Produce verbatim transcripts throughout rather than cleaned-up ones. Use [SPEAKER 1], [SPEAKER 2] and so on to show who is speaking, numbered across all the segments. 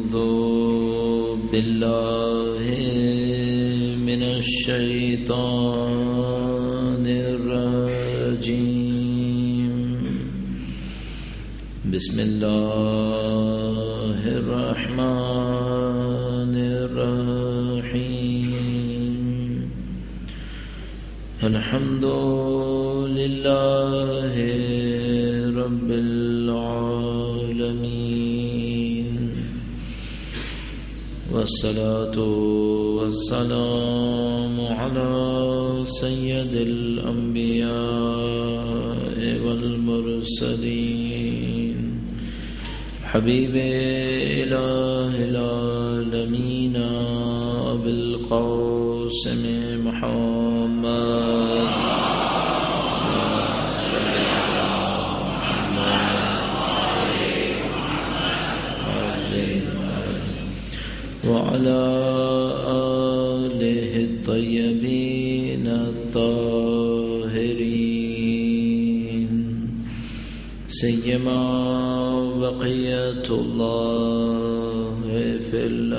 [SPEAKER 1] أعوذ بالله من الشيطان الرجيم بسم الله الرحمن الرحيم الحمد لله رب العالمين والصلاة والسلام على سيد الأنبياء والمرسلين حبيب إله العالمين أبي القاسم محمد وعلى آله الطيبين الطاهرين سيما بقية الله في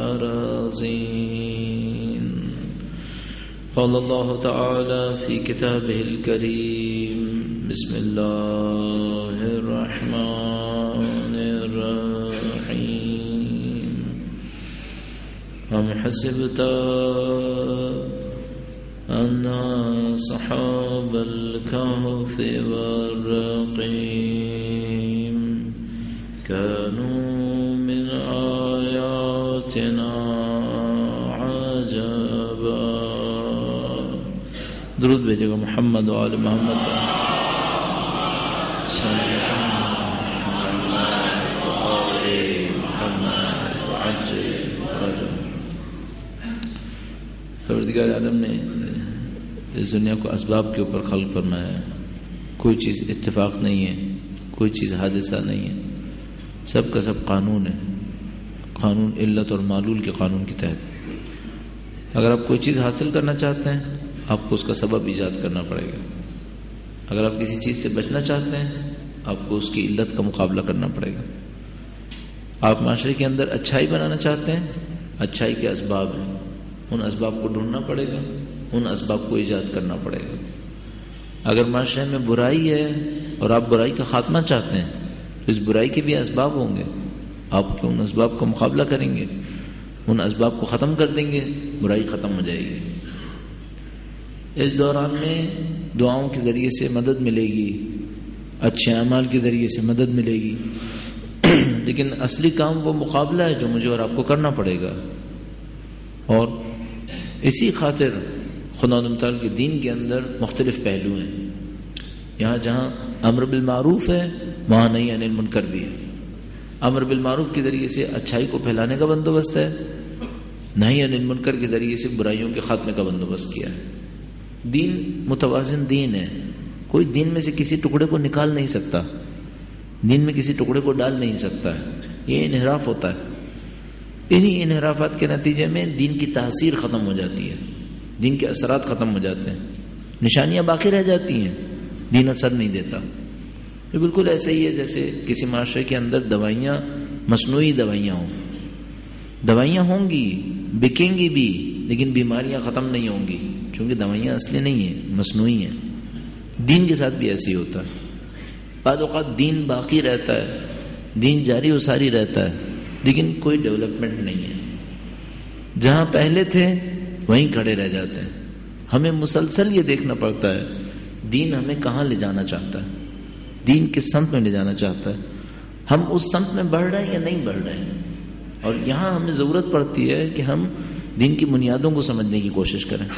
[SPEAKER 1] الأراضين. قال الله تعالى في كتابه الكريم بسم الله الرحمن الرحيم أم حسبت أن أصحاب الكهف والرقيم كانوا من آياتنا عجبا. درود بھیجے گا محمد و آل محمد. پروردگار عالم نے اس دنیا کو اسباب کے اوپر خلق فرمایا ہے. کوئی چیز اتفاق نہیں ہے، کوئی چیز حادثہ نہیں ہے، سب کا سب قانون ہے. قانون علت اور معلول کے قانون کے تحت اگر آپ کوئی چیز حاصل کرنا چاہتے ہیں آپ کو اس کا سبب ایجاد کرنا پڑے گا. اگر آپ کسی چیز سے بچنا چاہتے ہیں آپ کو اس کی علت کا مقابلہ کرنا پڑے گا. آپ معاشرے کے اندر اچھائی بنانا چاہتے ہیں، اچھائی کے اسباب ہیں، ان اسباب کو ڈھونڈنا پڑے گا، ان اسباب کو ایجاد کرنا پڑے گا. اگر معاشرے میں برائی ہے اور آپ برائی کا خاتمہ چاہتے ہیں تو اس برائی کے بھی اسباب ہوں گے. آپ کے ان اسباب کا مقابلہ کریں گے، ان اسباب کو ختم کر دیں گے، برائی ختم ہو جائے گی. اس دوران میں دعاؤں کے ذریعے سے مدد ملے گی، اچھے اعمال کے ذریعے سے مدد ملے گی، لیکن اصلی کام وہ مقابلہ ہے جو مجھے اور آپ کو کرنا پڑے گا. اور اسی خاطر خدا متعال کے دین کے اندر مختلف پہلو ہیں. یہاں جہاں امر بالمعروف ہے وہاں نہی عن المنکر بھی ہے. امر بالمعروف کے ذریعے سے اچھائی کو پھیلانے کا بندوبست ہے، نہی عن المنکر کے ذریعے سے برائیوں کے خاتمے کا بندوبست کیا ہے. دین متوازن دین ہے. کوئی دین میں سے کسی ٹکڑے کو نکال نہیں سکتا، دین میں کسی ٹکڑے کو ڈال نہیں سکتا ہے. یہ انحراف ہوتا ہے. انہی انحرافات کے نتیجے میں دین کی تاثیر ختم ہو جاتی ہے، دین کے اثرات ختم ہو جاتے ہیں، نشانیاں باقی رہ جاتی ہیں، دین اثر نہیں دیتا. یہ بالکل ایسا ہی ہے جیسے کسی معاشرے کے اندر دوائیاں، مصنوعی دوائیاں ہوں. دوائیاں ہوں گی، بکیں گی بھی، لیکن بیماریاں ختم نہیں ہوں گی، چونکہ دوائیاں اصلی نہیں ہیں، مصنوعی ہیں. دین کے ساتھ بھی ایسے ہی ہوتا ہے. بعض اوقات دین باقی رہتا ہے، دین جاری و ساری رہتا ہے، لیکن کوئی ڈیولپمنٹ نہیں ہے. جہاں پہلے تھے وہیں کھڑے رہ جاتے ہیں. ہمیں مسلسل یہ دیکھنا پڑتا ہے دین ہمیں کہاں لے جانا چاہتا ہے، دین کس سمت میں لے جانا چاہتا ہے، ہم اس سمت میں بڑھ رہے ہیں یا نہیں بڑھ رہے ہیں. اور یہاں ہمیں ضرورت پڑتی ہے کہ ہم دین کی بنیادوں کو سمجھنے کی کوشش کریں.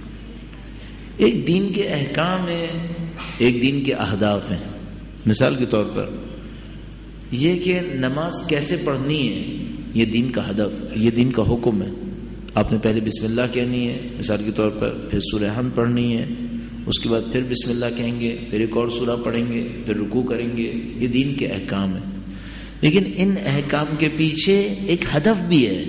[SPEAKER 1] ایک دین کے احکام ہیں، ایک دین کے اہداف ہیں. مثال کے طور پر یہ کہ نماز کیسے پڑھنی ہے یہ دین کا ہدف، یہ دین کا حکم ہے. آپ نے پہلے بسم اللہ کہنی ہے مثال کے طور پر، پھر سورہ حمد پڑھنی ہے، اس کے بعد پھر بسم اللہ کہیں گے، پھر ایک اور سورہ پڑھیں گے، پھر رکوع کریں گے. یہ دین کے احکام ہیں. لیکن ان احکام کے پیچھے ایک ہدف بھی ہے.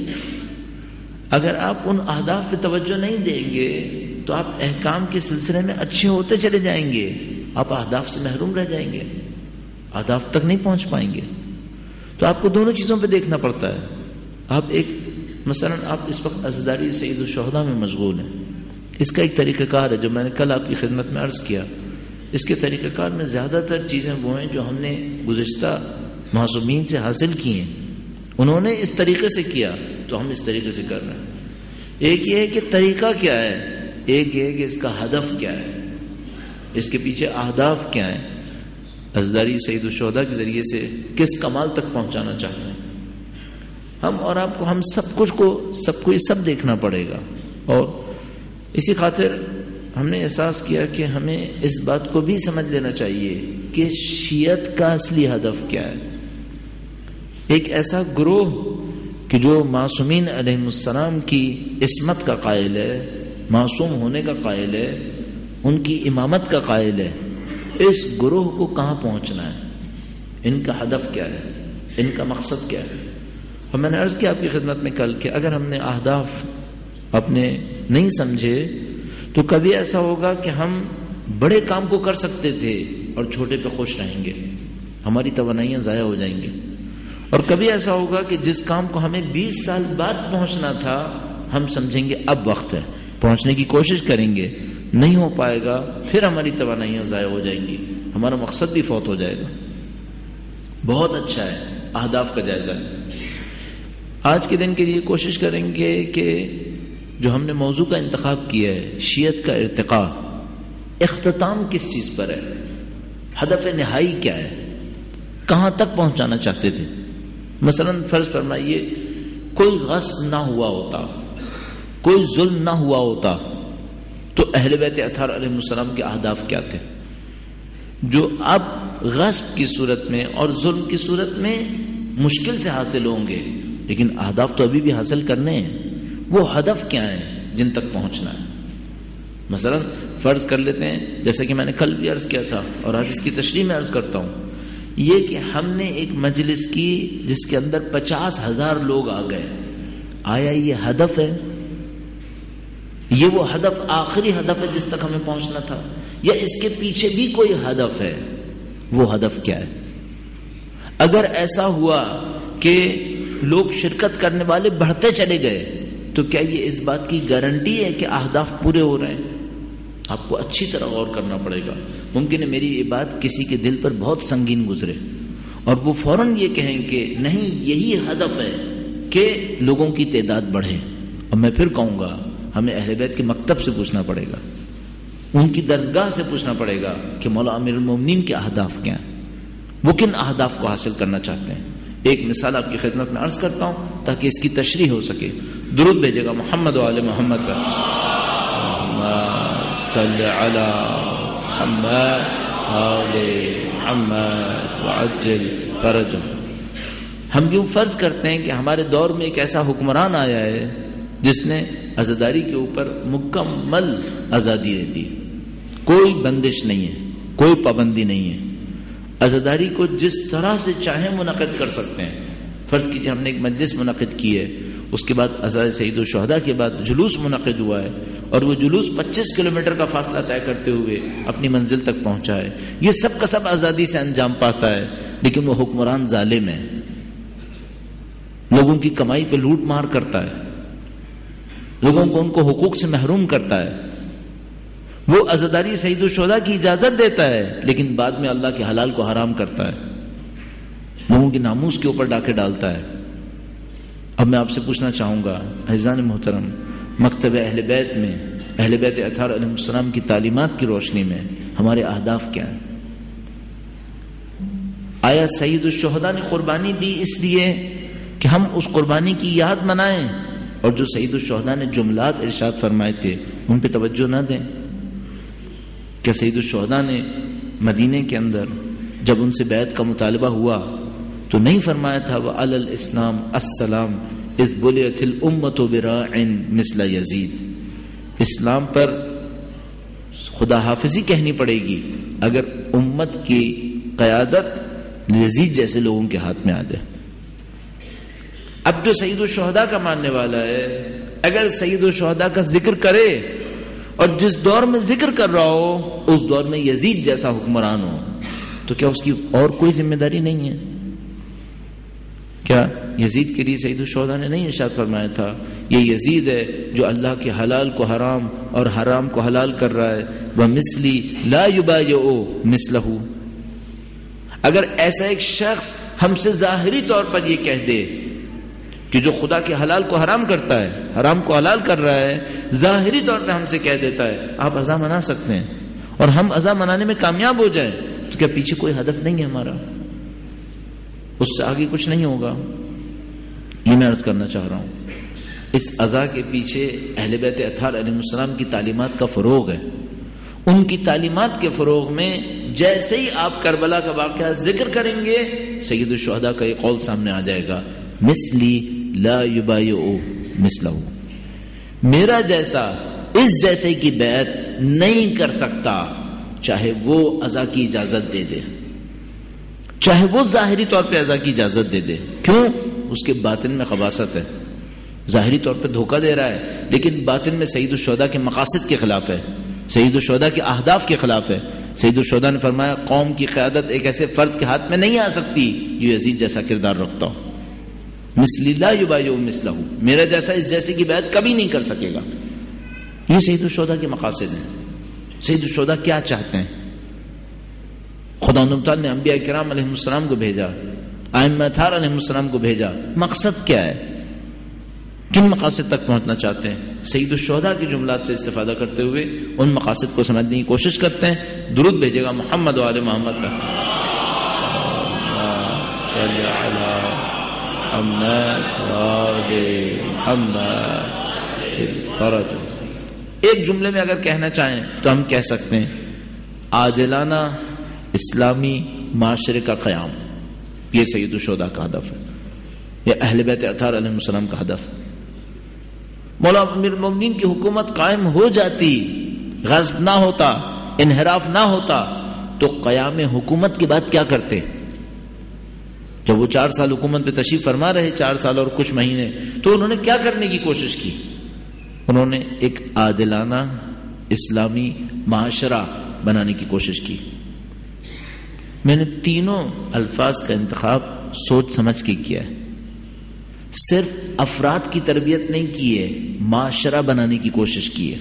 [SPEAKER 1] اگر آپ ان اہداف پہ توجہ نہیں دیں گے تو آپ احکام کے سلسلے میں اچھے ہوتے چلے جائیں گے، آپ اہداف سے محروم رہ جائیں گے، اہداف تک نہیں پہنچ پائیں گے. تو آپ کو دونوں چیزوں پہ دیکھنا پڑتا ہے. آپ ایک مثلا آپ اس وقت عزاداری سید الشہداء میں مشغول ہیں، اس کا ایک طریقہ کار ہے جو میں نے کل آپ کی خدمت میں عرض کیا. اس کے طریقہ کار میں زیادہ تر چیزیں وہ ہیں جو ہم نے گزشتہ معصومین سے حاصل کی ہیں. انہوں نے اس طریقے سے کیا تو ہم اس طریقے سے کر رہے ہیں. ایک یہ ہے کہ طریقہ کیا ہے، ایک یہ ہے کہ اس کا ہدف کیا ہے، اس کے پیچھے اہداف کیا ہیں. عزاداری سید الشہداء کے ذریعے سے کس کمال تک پہنچانا چاہتے ہیں ہم اور آپ کو. ہم سب کچھ کو سب کو یہ سب دیکھنا پڑے گا. اور اسی خاطر ہم نے احساس کیا کہ ہمیں اس بات کو بھی سمجھ لینا چاہیے کہ شیعت کا اصلی ہدف کیا ہے. ایک ایسا گروہ کہ جو معصومین علیہ السلام کی عصمت کا قائل ہے، معصوم ہونے کا قائل ہے، ان کی امامت کا قائل ہے، اس گروہ کو کہاں پہنچنا ہے، ان کا ہدف کیا ہے، ان کا مقصد کیا ہے. اور میں نے عرض کیا آپ کی خدمت میں کل کہ اگر ہم نے اہداف اپنے نہیں سمجھے تو کبھی ایسا ہوگا کہ ہم بڑے کام کو کر سکتے تھے اور چھوٹے پہ خوش رہیں گے، ہماری توانائیاں ضائع ہو جائیں گی. اور کبھی ایسا ہوگا کہ جس کام کو ہمیں بیس سال بعد پہنچنا تھا ہم سمجھیں گے اب وقت ہے، پہنچنے کی کوشش کریں گے، نہیں ہو پائے گا، پھر ہماری توانائیاں ضائع ہو جائیں گی، ہمارا مقصد بھی فوت ہو جائے گا. بہت اچھا ہے اہداف کا جائزہ. آج کے دن کے لیے کوشش کریں گے کہ جو ہم نے موضوع کا انتخاب کیا ہے، شیعت کا ارتقاء، اختتام کس چیز پر ہے، ہدف نہائی کیا ہے، کہاں تک پہنچانا چاہتے تھے. مثلا فرض فرمائیے کوئی غصب نہ ہوا ہوتا، کوئی ظلم نہ ہوا ہوتا تو اہل بیت اطہار علیہ السلام کے اہداف کیا تھے جو اب غصب کی صورت میں اور ظلم کی صورت میں مشکل سے حاصل ہوں گے، لیکن اہداف تو ابھی بھی حاصل کرنے ہیں. وہ ہدف کیا ہیں جن تک پہنچنا ہے. مثلا فرض کر لیتے ہیں جیسے کہ میں نے کل بھی عرض کیا تھا اور آج اس کی تشریح میں عرض کرتا ہوں، یہ کہ ہم نے ایک مجلس کی جس کے اندر پچاس ہزار لوگ آ گئے، آیا یہ ہدف ہے؟ یہ وہ ہدف آخری ہدف ہے جس تک ہمیں پہنچنا تھا، یا اس کے پیچھے بھی کوئی ہدف ہے؟ وہ ہدف کیا ہے؟ اگر ایسا ہوا کہ لوگ شرکت کرنے والے بڑھتے چلے گئے تو کیا یہ اس بات کی گارنٹی ہے کہ اہداف پورے ہو رہے ہیں؟ آپ کو اچھی طرح غور کرنا پڑے گا. ممکن ہے میری یہ بات کسی کے دل پر بہت سنگین گزرے اور وہ فوراً یہ کہیں کہ نہیں یہی ہدف ہے کہ لوگوں کی تعداد بڑھے. اور میں پھر کہوں گا ہمیں اہل بیت کے مکتب سے پوچھنا پڑے گا، ان کی درسگاہ سے پوچھنا پڑے گا کہ مولا امیر المومنین کے اہداف کیا ہیں، وہ کن اہداف کو حاصل کرنا چاہتے ہیں. ایک مثال آپ کی خدمت میں عرض کرتا ہوں تاکہ اس کی تشریح ہو سکے. درود بھیجے گا محمد و آل محمد پر. صلی علی محمد آل محمد وعجل فرجهم. ہم یوں فرض کرتے ہیں کہ ہمارے دور میں ایک ایسا حکمران آیا ہے جس نے عزاداری کے اوپر مکمل آزادی دے دی، کوئی بندش نہیں ہے، کوئی پابندی نہیں ہے. عزاداری کو جس طرح سے چاہیں منعقد کر سکتے ہیں. فرض کیجیے ہم نے ایک مجلس منعقد کی ہے، اس کے بعد عزائے سید الشہداء کے بعد جلوس منعقد ہوا ہے اور وہ جلوس پچیس کلومیٹر کا فاصلہ طے کرتے ہوئے اپنی منزل تک پہنچا ہے. یہ سب کا سب آزادی سے انجام پاتا ہے، لیکن وہ حکمران ظالم ہے، لوگوں کی کمائی پہ لوٹ مار کرتا ہے، لوگوں کو ان کو حقوق سے محروم کرتا ہے. وہ عزاداری سید الشہداء کی اجازت دیتا ہے لیکن بعد میں اللہ کے حلال کو حرام کرتا ہے، لوگوں کے ناموس کے اوپر ڈاکے ڈالتا ہے. اب میں آپ سے پوچھنا چاہوں گا عزیزان محترم، مکتب اہل بیت میں، اہل بیت اطہار علیہ السلام کی تعلیمات کی روشنی میں ہمارے اہداف کیا ہیں؟ آیا سید الشہداء نے قربانی دی اس لیے کہ ہم اس قربانی کی یاد منائیں اور جو سید الشہداء نے جملات ارشاد فرمائے تھے ان پہ توجہ نہ دیں؟ کیا سید الشہداء نے مدینے کے اندر جب ان سے بیعت کا مطالبہ ہوا تو نہیں فرمایا تھا وَعَلَى الْإِسْلَامِ السَّلَامِ اِذْ بُلِيَتِ الْأُمَّةُ بِرَاعٍ مِثْلَ یزید؟ اسلام پر خدا حافظی کہنی پڑے گی اگر امت کی قیادت یزید جیسے لوگوں کے ہاتھ میں آ جائے. اب جو سید الشہداء کا ماننے والا ہے اگر سید الشہداء کا ذکر کرے اور جس دور میں ذکر کر رہا ہو اس دور میں یزید جیسا حکمران ہو تو کیا اس کی اور کوئی ذمہ داری نہیں ہے؟ کیا یزید کے لیے سید الشہداء نے نہیں ارشاد فرمایا تھا یہ یزید ہے جو اللہ کے حلال کو حرام اور حرام کو حلال کر رہا ہے، وَمِثْلِي لَا يُبَايِعُ مِثْلَهُ. اگر ایسا ایک شخص ہم سے ظاہری طور پر یہ کہہ دے کہ جو خدا کے حلال کو حرام کرتا ہے، حرام کو حلال کر رہا ہے، ظاہری طور پہ ہم سے کہہ دیتا ہے آپ عزا منا سکتے ہیں، اور ہم عزا منانے میں کامیاب ہو جائیں، تو کیا پیچھے کوئی ہدف نہیں ہے ہمارا؟ اس سے آگے کچھ نہیں ہوگا. یہ میں عرض کرنا چاہ رہا ہوں، اس عزا کے پیچھے اہل بیت اطہار علیہ السلام کی تعلیمات کا فروغ ہے. ان کی تعلیمات کے فروغ میں جیسے ہی آپ کربلا کا واقعہ ذکر کریں گے، سید الشہداء کا یہ قول سامنے آ جائے گا، مثلی لا یبایع مثلہ، میرا جیسا اس جیسے کی بیعت نہیں کر سکتا، چاہے وہ عزا کی اجازت دے دے، چاہے وہ ظاہری طور پہ عزا کی اجازت دے دے. کیوں؟ اس کے باطن میں خباثت ہے. ظاہری طور پہ دھوکہ دے رہا ہے، لیکن باطن میں سید الشہداء کے مقاصد کے خلاف ہے، سید الشہداء کے اہداف کے خلاف ہے. سید الشہداء نے فرمایا قوم کی قیادت ایک ایسے فرد کے ہاتھ میں نہیں آ سکتی جو یزید جیسا کردار رکھتا ہو. مثلی لا یبایع مثلہ، میرا جیسا اس جیسے کی بیعت کبھی نہیں کر سکے گا. یہ سید الشہداء کے مقاصد ہیں. سید الشہداء کیا چاہتے ہیں؟ خدا تعالیٰ نے انبیاء کرام علیہ السلام کو بھیجا، ائمہ اطہار علیہ السلام کو بھیجا، مقصد کیا ہے؟ کن مقاصد تک پہنچنا چاہتے ہیں؟ سید الشہداء کے جملات سے استفادہ کرتے ہوئے ان مقاصد کو سمجھنے کی کوشش کرتے ہیں. درود بھیجے گا محمد و آل محمد پر. صلی علی محمد محمد. ایک جملے میں اگر کہنا چاہیں تو ہم کہہ سکتے ہیں عادلانہ اسلامی معاشرے کا قیام. یہ سید الشہداء کا ہدف ہے، یہ اہل بیت اطہار علیہ السلام کا ہدف ہے. مولا امیر المومنین کی حکومت قائم ہو جاتی، غصب نہ ہوتا، انحراف نہ ہوتا، تو قیام حکومت کے بعد کیا کرتے؟ جب وہ چار سال حکومت پہ تشریف فرما رہے، چار سال اور کچھ مہینے، تو انہوں نے کیا کرنے کی کوشش کی؟ انہوں نے ایک عادلانہ اسلامی معاشرہ بنانے کی کوشش کی. میں نے تینوں الفاظ کا انتخاب سوچ سمجھ کے کیا ہے. صرف افراد کی تربیت نہیں کی ہے، معاشرہ بنانے کی کوشش کی ہے.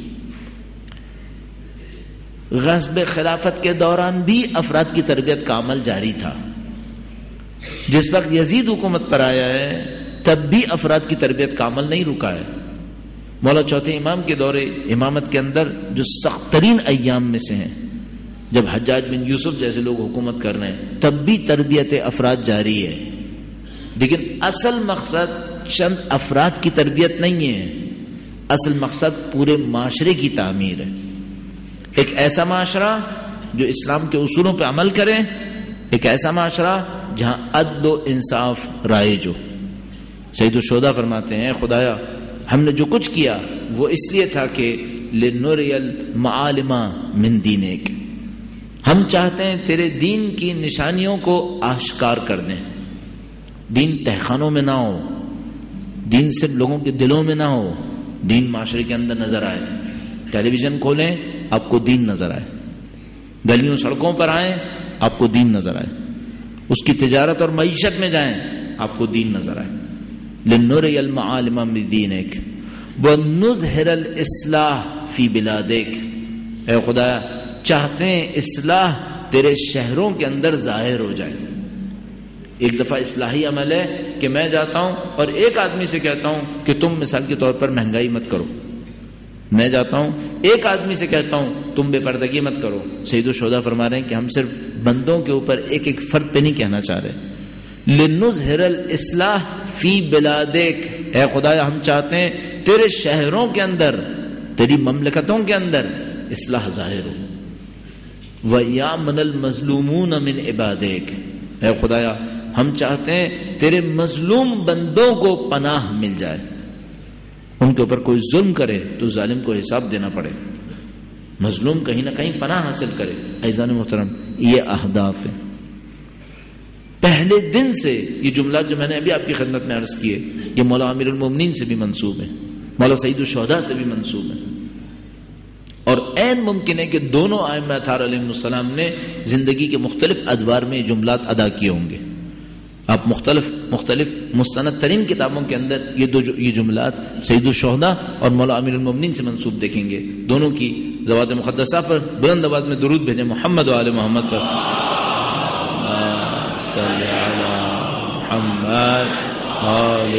[SPEAKER 1] غصب خلافت کے دوران بھی افراد کی تربیت کا عمل جاری تھا. جس وقت یزید حکومت پر آیا ہے تب بھی افراد کی تربیت کا عمل نہیں رکا ہے. مولا چوتھے امام کے دور امامت کے اندر جو سخت ترین ایام میں سے ہیں، جب حجاج بن یوسف جیسے لوگ حکومت کر رہے ہیں، تب بھی تربیت افراد جاری ہے. لیکن اصل مقصد چند افراد کی تربیت نہیں ہے، اصل مقصد پورے معاشرے کی تعمیر ہے. ایک ایسا معاشرہ جو اسلام کے اصولوں پہ عمل کرے، ایک ایسا معاشرہ جہاں عدل و انصاف رائج ہو. سید الشہداء فرماتے ہیں خدایا ہم نے جو کچھ کیا وہ اس لیے تھا کہ لنُرِيَ الْمَعَالِمَ مِن دِينِكَ، ہم چاہتے ہیں تیرے دین کی نشانیوں کو آشکار کر دیں. دین تہخانوں میں نہ ہو، دین صرف لوگوں کے دلوں میں نہ ہو، دین معاشرے کے اندر نظر آئے. ٹیلی ویژن کھولیں آپ کو دین نظر آئے، گلیوں سڑکوں پر آئیں آپ کو دین نظر آئے، اس کی تجارت اور معیشت میں جائیں آپ کو دین نظر آئے. لِنُرِيَ الْمَعَالِمَ مِن دِينِكَ وَنُظْهِرَ الْإِصْلَاحَ فِي بِلَادِكَ، اے خدا چاہتے ہیں اصلاح تیرے شہروں کے اندر ظاہر ہو جائے. ایک دفعہ اصلاحی عمل ہے کہ میں جاتا ہوں اور ایک آدمی سے کہتا ہوں کہ تم مثال کے طور پر مہنگائی مت کرو. میں جاتا ہوں ایک آدمی سے کہتا ہوں تم بے پردگی مت کرو. سید الشہداء فرما رہے ہیں کہ ہم صرف بندوں کے اوپر ایک ایک فرد پہ نہیں کہنا چاہ رہے. لِنُظْهِرَ الْإِصْلَاحَ فِي بِلَادِكَ، اے خدایا ہم چاہتے ہیں تیرے شہروں کے اندر، تیری مملکتوں کے اندر اصلاح ظاہر ہو. وَيَأْمَنَ الْمَظْلُومُونَ مِنْ عِبَادِكَ، اے خدایا ہم چاہتے ہیں تیرے مظلوم بندوں کو پناہ مل جائے. ان کے اوپر کوئی ظلم کرے تو ظالم کو حساب دینا پڑے، مظلوم کہیں نہ کہیں پناہ حاصل کرے. عزیزان محترم، یہ اہداف ہیں. پہلے دن سے یہ جملات جو میں نے ابھی آپ کی خدمت میں عرض کیے یہ مولا امیر المومنین سے بھی منسوب ہیں، مولا سید الشہداء سے بھی منسوب ہیں. اور عین ممکن ہے کہ دونوں ائمہ اطہار علیہ السلام نے زندگی کے مختلف ادوار میں یہ جملات ادا کیے ہوں گے. آپ مختلف مختلف مستند ترین کتابوں کے اندر یہ دو یہ جملات سید الشہداء اور مولا امیر المومنین سے منسوب دیکھیں گے. دونوں کی ذوات مقدسہ پر بلند آواز میں درود بھیجیں محمد و آل محمد پر. صلی علی محمد آل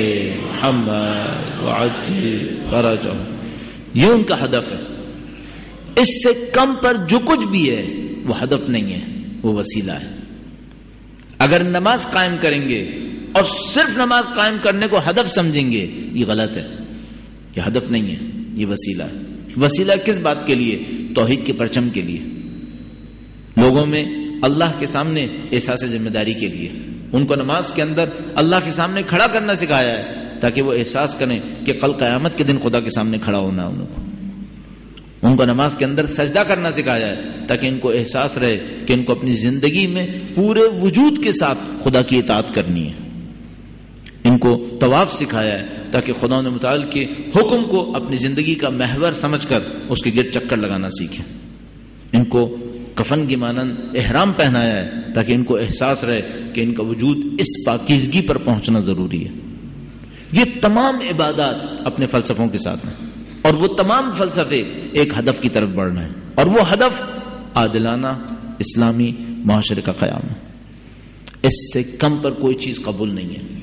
[SPEAKER 1] محمد وعجل فرجہ. یہ ان کا ہدف ہے. اس سے کم پر جو کچھ بھی ہے وہ ہدف نہیں ہے, وہ وسیلہ ہے. اگر نماز قائم کریں گے اور صرف نماز قائم کرنے کو ہدف سمجھیں گے, یہ غلط ہے. یہ ہدف نہیں ہے, یہ وسیلہ ہے. وسیلہ کس بات کے لیے؟ توحید کے پرچم کے لیے, لوگوں میں اللہ کے سامنے احساس ذمہ داری کے لیے. ان کو نماز کے اندر اللہ کے سامنے کھڑا کرنا سکھایا ہے تاکہ وہ احساس کریں کہ کل قیامت کے دن خدا کے سامنے کھڑا ہونا ہے. ان کو ان کو نماز کے اندر سجدہ کرنا سکھایا ہے تاکہ ان کو احساس رہے کہ ان کو اپنی زندگی میں پورے وجود کے ساتھ خدا کی اطاعت کرنی ہے. ان کو طواف سکھایا ہے تاکہ خدا نے متعال کے حکم کو اپنی زندگی کا محور سمجھ کر اس کے گرد چکر لگانا سیکھیں. ان کو کفن کی مانند احرام پہنایا ہے تاکہ ان کو احساس رہے کہ ان کا وجود اس پاکیزگی پر پہنچنا ضروری ہے. یہ تمام عبادات اپنے فلسفوں کے ساتھ ہیں, اور وہ تمام فلسفے ایک ہدف کی طرف بڑھ رہے ہیں, اور وہ ہدف عادلانہ اسلامی معاشرے کا قیام ہے. اس سے کم پر کوئی چیز قبول نہیں ہے.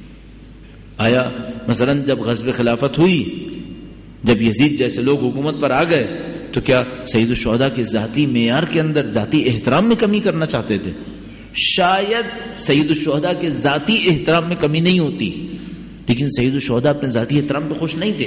[SPEAKER 1] آیا مثلا جب غزوہ خلافت ہوئی, جب یزید جیسے لوگ حکومت پر آ گئے, تو کیا سید الشہداء کے ذاتی معیار کے اندر ذاتی احترام میں کمی کرنا چاہتے تھے؟ شاید سید الشہداء کے ذاتی احترام میں کمی نہیں ہوتی, لیکن سید الشہداء اپنے ذاتی احترام پہ خوش نہیں تھے.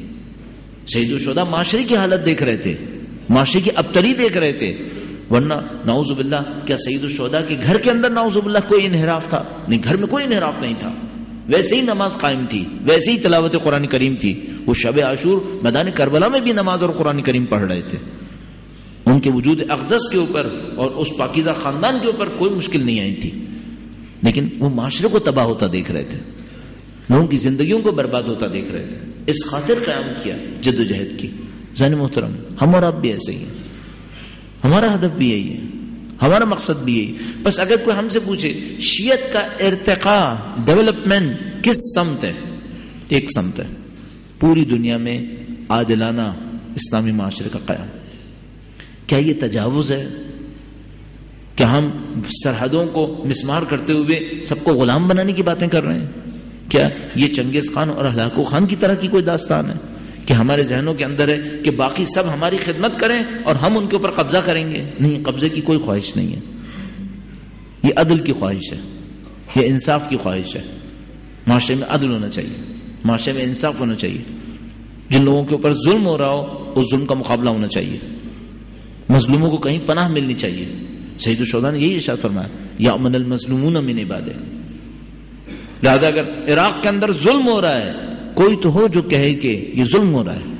[SPEAKER 1] سید الشہداء معاشرے کی حالت دیکھ رہے تھے, معاشرے کی ابتری دیکھ رہے تھے. ورنہ نعوذ باللہ کیا سید الشہداء کے گھر کے اندر نعوذ باللہ کوئی انحراف تھا؟ نہیں, گھر میں کوئی انحراف نہیں تھا. ویسے ہی نماز قائم تھی, ویسے ہی تلاوت قرآن کریم تھی. وہ شب عاشور میدان کربلا میں بھی نماز اور قرآن کریم پڑھ رہے تھے. ان کے وجود اقدس کے اوپر اور اس پاکیزہ خاندان کے اوپر کوئی مشکل نہیں آئی تھی, لیکن وہ معاشرے کو تباہ ہوتا دیکھ رہے تھے, لوگوں کی زندگیوں کو برباد ہوتا دیکھ رہے تھے. اس خاطر قیام کیا, جد و جہد کی. ذہن محترم, ہم اور آپ بھی ایسے ہی ہیں. ہمارا ہدف بھی یہی ہے, ہمارا مقصد بھی یہی. بس اگر کوئی ہم سے پوچھے شیعت کا ارتقاء, ڈیولپمنٹ کس سمت ہے؟ ایک سمت ہے, پوری دنیا میں عادلانہ اسلامی معاشرے کا قیام. کیا یہ تجاوز ہے؟ کیا ہم سرحدوں کو مسمار کرتے ہوئے سب کو غلام بنانے کی باتیں کر رہے ہیں؟ کیا یہ چنگیز خان اور ہلاکو خان کی طرح کی کوئی داستان ہے کہ ہمارے ذہنوں کے اندر ہے کہ باقی سب ہماری خدمت کریں اور ہم ان کے اوپر قبضہ کریں گے؟ نہیں, قبضے کی کوئی خواہش نہیں ہے. یہ عدل کی خواہش ہے, یہ انصاف کی خواہش ہے. معاشرے میں عدل ہونا چاہیے, معاشرے میں انصاف ہونا چاہیے. جن لوگوں کے اوپر ظلم ہو رہا ہو اس ظلم کا مقابلہ ہونا چاہیے. مظلوموں کو کہیں پناہ ملنی چاہیے. سید الشہداء نے یہی ارشاد فرمایا, یأمن المظلومون من عبادہ. لہذا اگر عراق کے اندر ظلم ہو رہا ہے, کوئی تو ہو جو کہے کہ یہ ظلم ہو رہا ہے.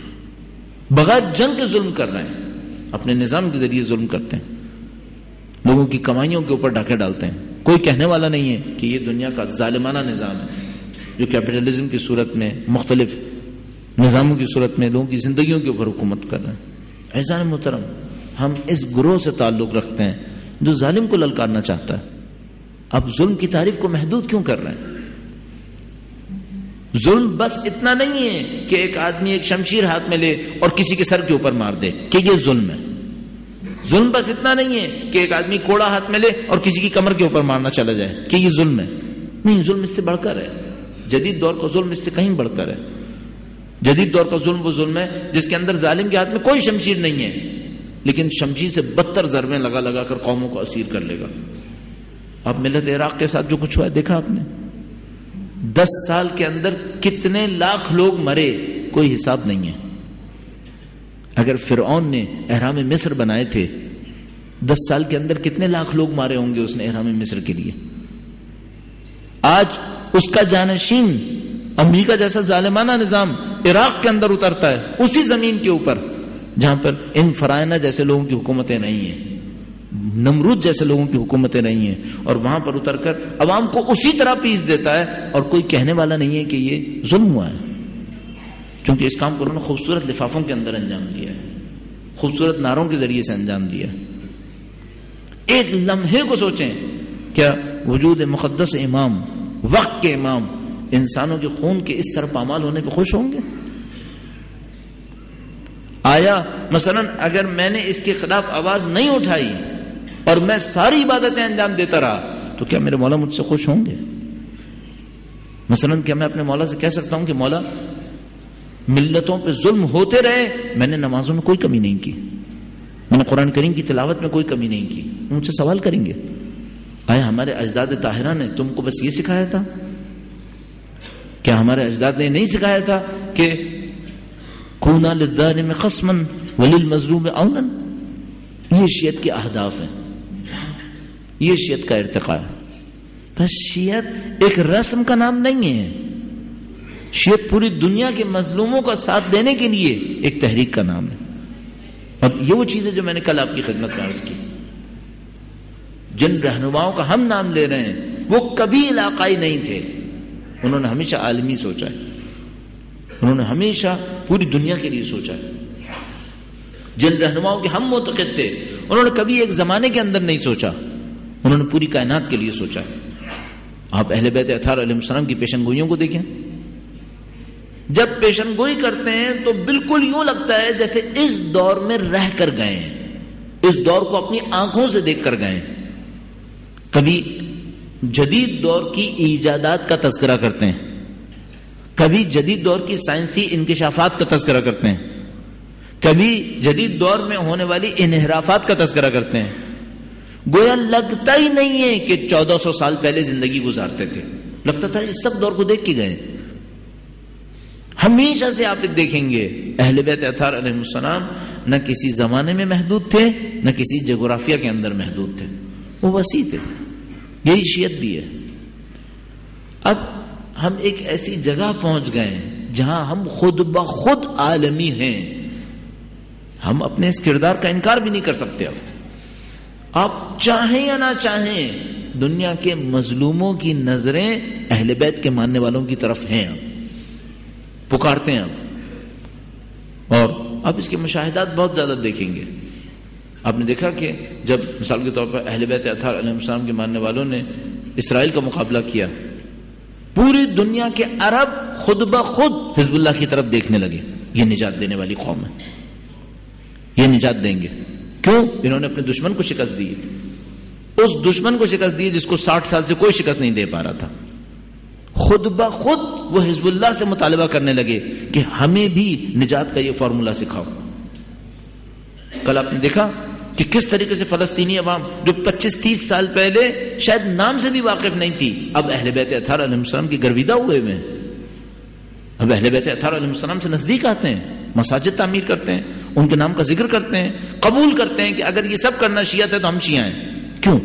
[SPEAKER 1] بغیر جنگ کے ظلم کر رہے ہیں, اپنے نظام کے ذریعے ظلم کرتے ہیں, لوگوں کی کمائیوں کے اوپر ڈاکے ڈالتے ہیں. کوئی کہنے والا نہیں ہے کہ یہ دنیا کا ظالمانہ نظام ہے جو کیپٹلزم کی صورت میں, مختلف نظاموں کی صورت میں لوگوں کی زندگیوں کے اوپر حکومت کر رہے ہیں. عزیزان محترم, ہم اس گروہ سے تعلق رکھتے ہیں جو ظالم کو للکارنا چاہتا ہے. اب ظلم کی تعریف کو محدود کیوں کر رہے ہیں؟ ظلم بس اتنا نہیں ہے کہ ایک آدمی ایک شمشیر ہاتھ میں لے اور کسی کے سر کے اوپر مار دے کہ یہ ظلم ہے. ظلم بس اتنا نہیں ہے کہ ایک آدمی کوڑا ہاتھ میں لے اور کسی کی کمر کے اوپر مارنا چلا جائے کہ یہ ظلم ہے. نہیں, ظلم اس سے بڑھ کر ہے. جدید دور کا ظلم اس سے کہیں بڑھ کر ہے. جدید دور کا ظلم وہ ظلم ہے جس کے اندر ظالم کے ہاتھ میں کوئی شمشیر نہیں ہے, لیکن شمشیر سے بدتر ضربیں لگا لگا کر قوموں کو اسیر کر لے گا. اب ملت عراق کے ساتھ جو کچھ ہوا ہے دیکھا آپ نے. دس سال کے اندر کتنے لاکھ لوگ مرے, کوئی حساب نہیں ہے. اگر فرعون نے احرام مصر بنائے تھے, دس سال کے اندر کتنے لاکھ لوگ مارے ہوں گے اس نے احرام مصر کے لیے. آج اس کا جانشین امریکہ جیسا ظالمانہ نظام عراق کے اندر اترتا ہے, اسی زمین کے اوپر جہاں پر ان فرائنہ جیسے لوگوں کی حکومتیں نہیں ہیں, نمرود جیسے لوگوں کی حکومتیں نہیں ہیں, اور وہاں پر اتر کر عوام کو اسی طرح پیس دیتا ہے, اور کوئی کہنے والا نہیں ہے کہ یہ ظلم ہوا ہے. کیونکہ اس کام کو انہوں نے خوبصورت لفافوں کے اندر انجام دیا ہے, خوبصورت نعروں کے ذریعے سے انجام دیا ہے. ایک لمحے کو سوچیں, کیا وجود مقدس امام، وقت کے امام، انسانوں کے خون کے اس طرح پامال ہونے پہ خوش ہوں گے؟ آیا مثلا اگر میں نے اس کے خلاف آواز نہیں اٹھائی اور میں ساری عبادتیں انجام دیتا رہا تو کیا میرے مولا مجھ سے خوش ہوں گے؟ مثلا کیا میں اپنے مولا سے کہہ سکتا ہوں کہ مولا ملتوں پہ ظلم ہوتے رہے، میں نے نمازوں میں کوئی کمی نہیں کی، میں نے قرآن کریم کی تلاوت میں کوئی کمی نہیں کی؟ مجھ سے سوال کریں گے آیا ہمارے اجداد طاہرہ نے تم کو بس یہ سکھایا تھا؟ کیا ہمارے اجداد نے نہیں سکھایا تھا کہ کونا للظالم خصما وللمظلوم عونا؟ یہ شیعت کے اہداف ہیں، یہ شیعت کا ارتقاء ہے. بس شیعت ایک رسم کا نام نہیں ہے، شیعت پوری دنیا کے مظلوموں کا ساتھ دینے کے لیے ایک تحریک کا نام ہے. اب یہ وہ چیزیں جو میں نے کل آپ کی خدمت میں عرض کی، جن رہنماؤں کا ہم نام لے رہے ہیں وہ کبھی علاقائی نہیں تھے، انہوں نے ہمیشہ عالمی سوچا ہے، انہوں نے ہمیشہ پوری دنیا کے لیے سوچا ہے. جن رہنماؤں کے ہم معتقد تھے انہوں نے کبھی ایک زمانے کے اندر نہیں سوچا، انہوں نے پوری کائنات کے لیے سوچا ہے. آپ اہل بیت اطہار علیہ السلام کی پیشن گوئیوں کو دیکھیں، جب پیشن گوئی کرتے ہیں تو بالکل یوں لگتا ہے جیسے اس دور میں رہ کر گئے ہیں، اس دور کو اپنی آنکھوں سے دیکھ کر گئے ہیں. کبھی جدید دور کی ایجادات کا تذکرہ کرتے ہیں، کبھی جدید دور کی سائنسی انکشافات کا تذکرہ کرتے ہیں، کبھی جدید دور میں ہونے والی انحرافات کا تذکرہ کرتے ہیں. گویا لگتا ہی نہیں ہے کہ چودہ سو سال پہلے زندگی گزارتے تھے، لگتا تھا اس سب دور کو دیکھ کے گئے. ہمیشہ سے آپ دیکھیں گے اہل بیت اطہار علیہ السلام نہ کسی زمانے میں محدود تھے نہ کسی جغرافیہ کے اندر محدود تھے، وہ وسیع تھے. یہی شیعت بھی ہے. اب ہم ایک ایسی جگہ پہنچ گئے جہاں ہم خود بخود عالمی ہیں، ہم اپنے اس کردار کا انکار بھی نہیں کر سکتے. اب آپ چاہیں یا نہ چاہیں دنیا کے مظلوموں کی نظریں اہل بیت کے ماننے والوں کی طرف ہیں، اب پکارتے ہیں. اب اور آپ اس کے مشاہدات بہت زیادہ دیکھیں گے. آپ نے دیکھا کہ جب مثال کے طور پر اہل بیت اطہار علیہ السلام کے ماننے والوں نے اسرائیل کا مقابلہ کیا، پوری دنیا کے عرب خود بخود حزب اللہ کی طرف دیکھنے لگے. یہ نجات دینے والی قوم ہے، یہ نجات دیں گے. کیوں؟ انہوں نے اپنے دشمن کو شکست دی، اس دشمن کو شکست دی جس کو ساٹھ سال سے کوئی شکست نہیں دے پا رہا تھا. خود بخود وہ حزب اللہ سے مطالبہ کرنے لگے کہ ہمیں بھی نجات کا یہ فارمولا سکھاؤ. کل آپ نے دیکھا کہ کس طریقے سے فلسطینی عوام جو پچیس تیس سال پہلے شاید نام سے بھی واقف نہیں تھی، اب اہل بیت اطہار علیہ السلام کی گرویدہ ہوئے ہوئے ہیں. اب اہل بیت اطہار علیہ السلام سے نزدیک آتے ہیں، مساجد تعمیر کرتے ہیں، ان کے نام کا ذکر کرتے ہیں، قبول کرتے ہیں کہ اگر یہ سب کرنا شیعت ہے تو ہم شیعہ ہیں. کیوں؟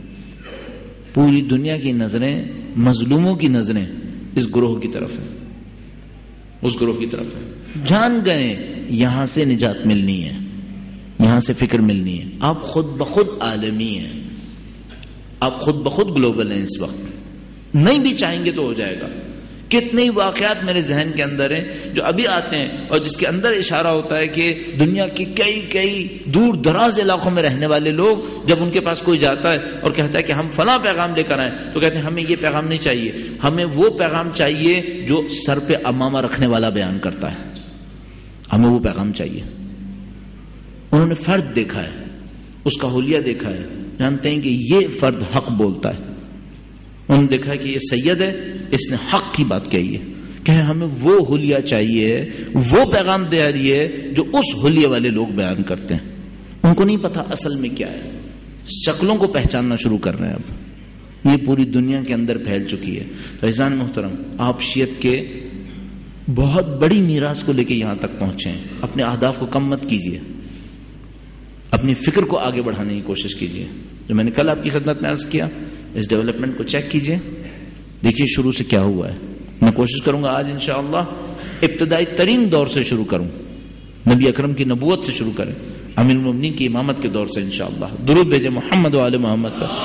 [SPEAKER 1] پوری دنیا کی نظریں، مظلوموں کی نظریں اس گروہ کی طرف ہیں، اس گروہ کی طرف ہے. جان گئے یہاں سے نجات ملنی ہے، یہاں سے فکر ملنی ہے. آپ خود بخود عالمی ہیں، آپ خود بخود گلوبل ہیں. اس وقت نہیں بھی چاہیں گے تو ہو جائے گا. کتنے واقعات میرے ذہن کے اندر ہیں جو ابھی آتے ہیں اور جس کے اندر اشارہ ہوتا ہے کہ دنیا کی کئی کئی دور دراز علاقوں میں رہنے والے لوگ جب ان کے پاس کوئی جاتا ہے اور کہتا ہے کہ ہم فلاں پیغام لے کر آئیں تو کہتے ہیں ہمیں یہ پیغام نہیں چاہیے، ہمیں وہ پیغام چاہیے جو سر پہ امامہ رکھنے والا بیان کرتا ہے، ہمیں وہ پیغام چاہیے. انہوں نے فرد دیکھا ہے، اس کا حلیہ دیکھا ہے، جانتے ہیں کہ یہ فرد حق بولتا ہے. انہوں نے دیکھا ہے کہ یہ سید ہے، اس نے حق کی بات کہی ہے، کہ ہمیں وہ حلیہ چاہیے، وہ پیغام دے رہی ہے جو اس حلیے والے لوگ بیان کرتے ہیں. ان کو نہیں پتا اصل میں کیا ہے، شکلوں کو پہچاننا شروع کر رہے ہیں. اب یہ پوری دنیا کے اندر پھیل چکی ہے. تو عزیزان محترم، آپ شیعت کے بہت بڑی میراث کو لے کے یہاں تک پہنچے ہیں. اپنے اہداف کو کم مت کیجیے، اپنی فکر کو آگے بڑھانے کی کوشش کیجیے. جو میں نے کل آپ کی خدمت میں عرض کیا، اس ڈیولپمنٹ کو چیک کیجیے، دیکھیے شروع سے کیا ہوا ہے. میں کوشش کروں گا آج انشاءاللہ ابتدائی ترین دور سے شروع کروں، نبی اکرم کی نبوت سے شروع کریں، امیر المومنین کی امامت کے دور سے انشاءاللہ. درود بھیجیں محمد و آل محمد پر.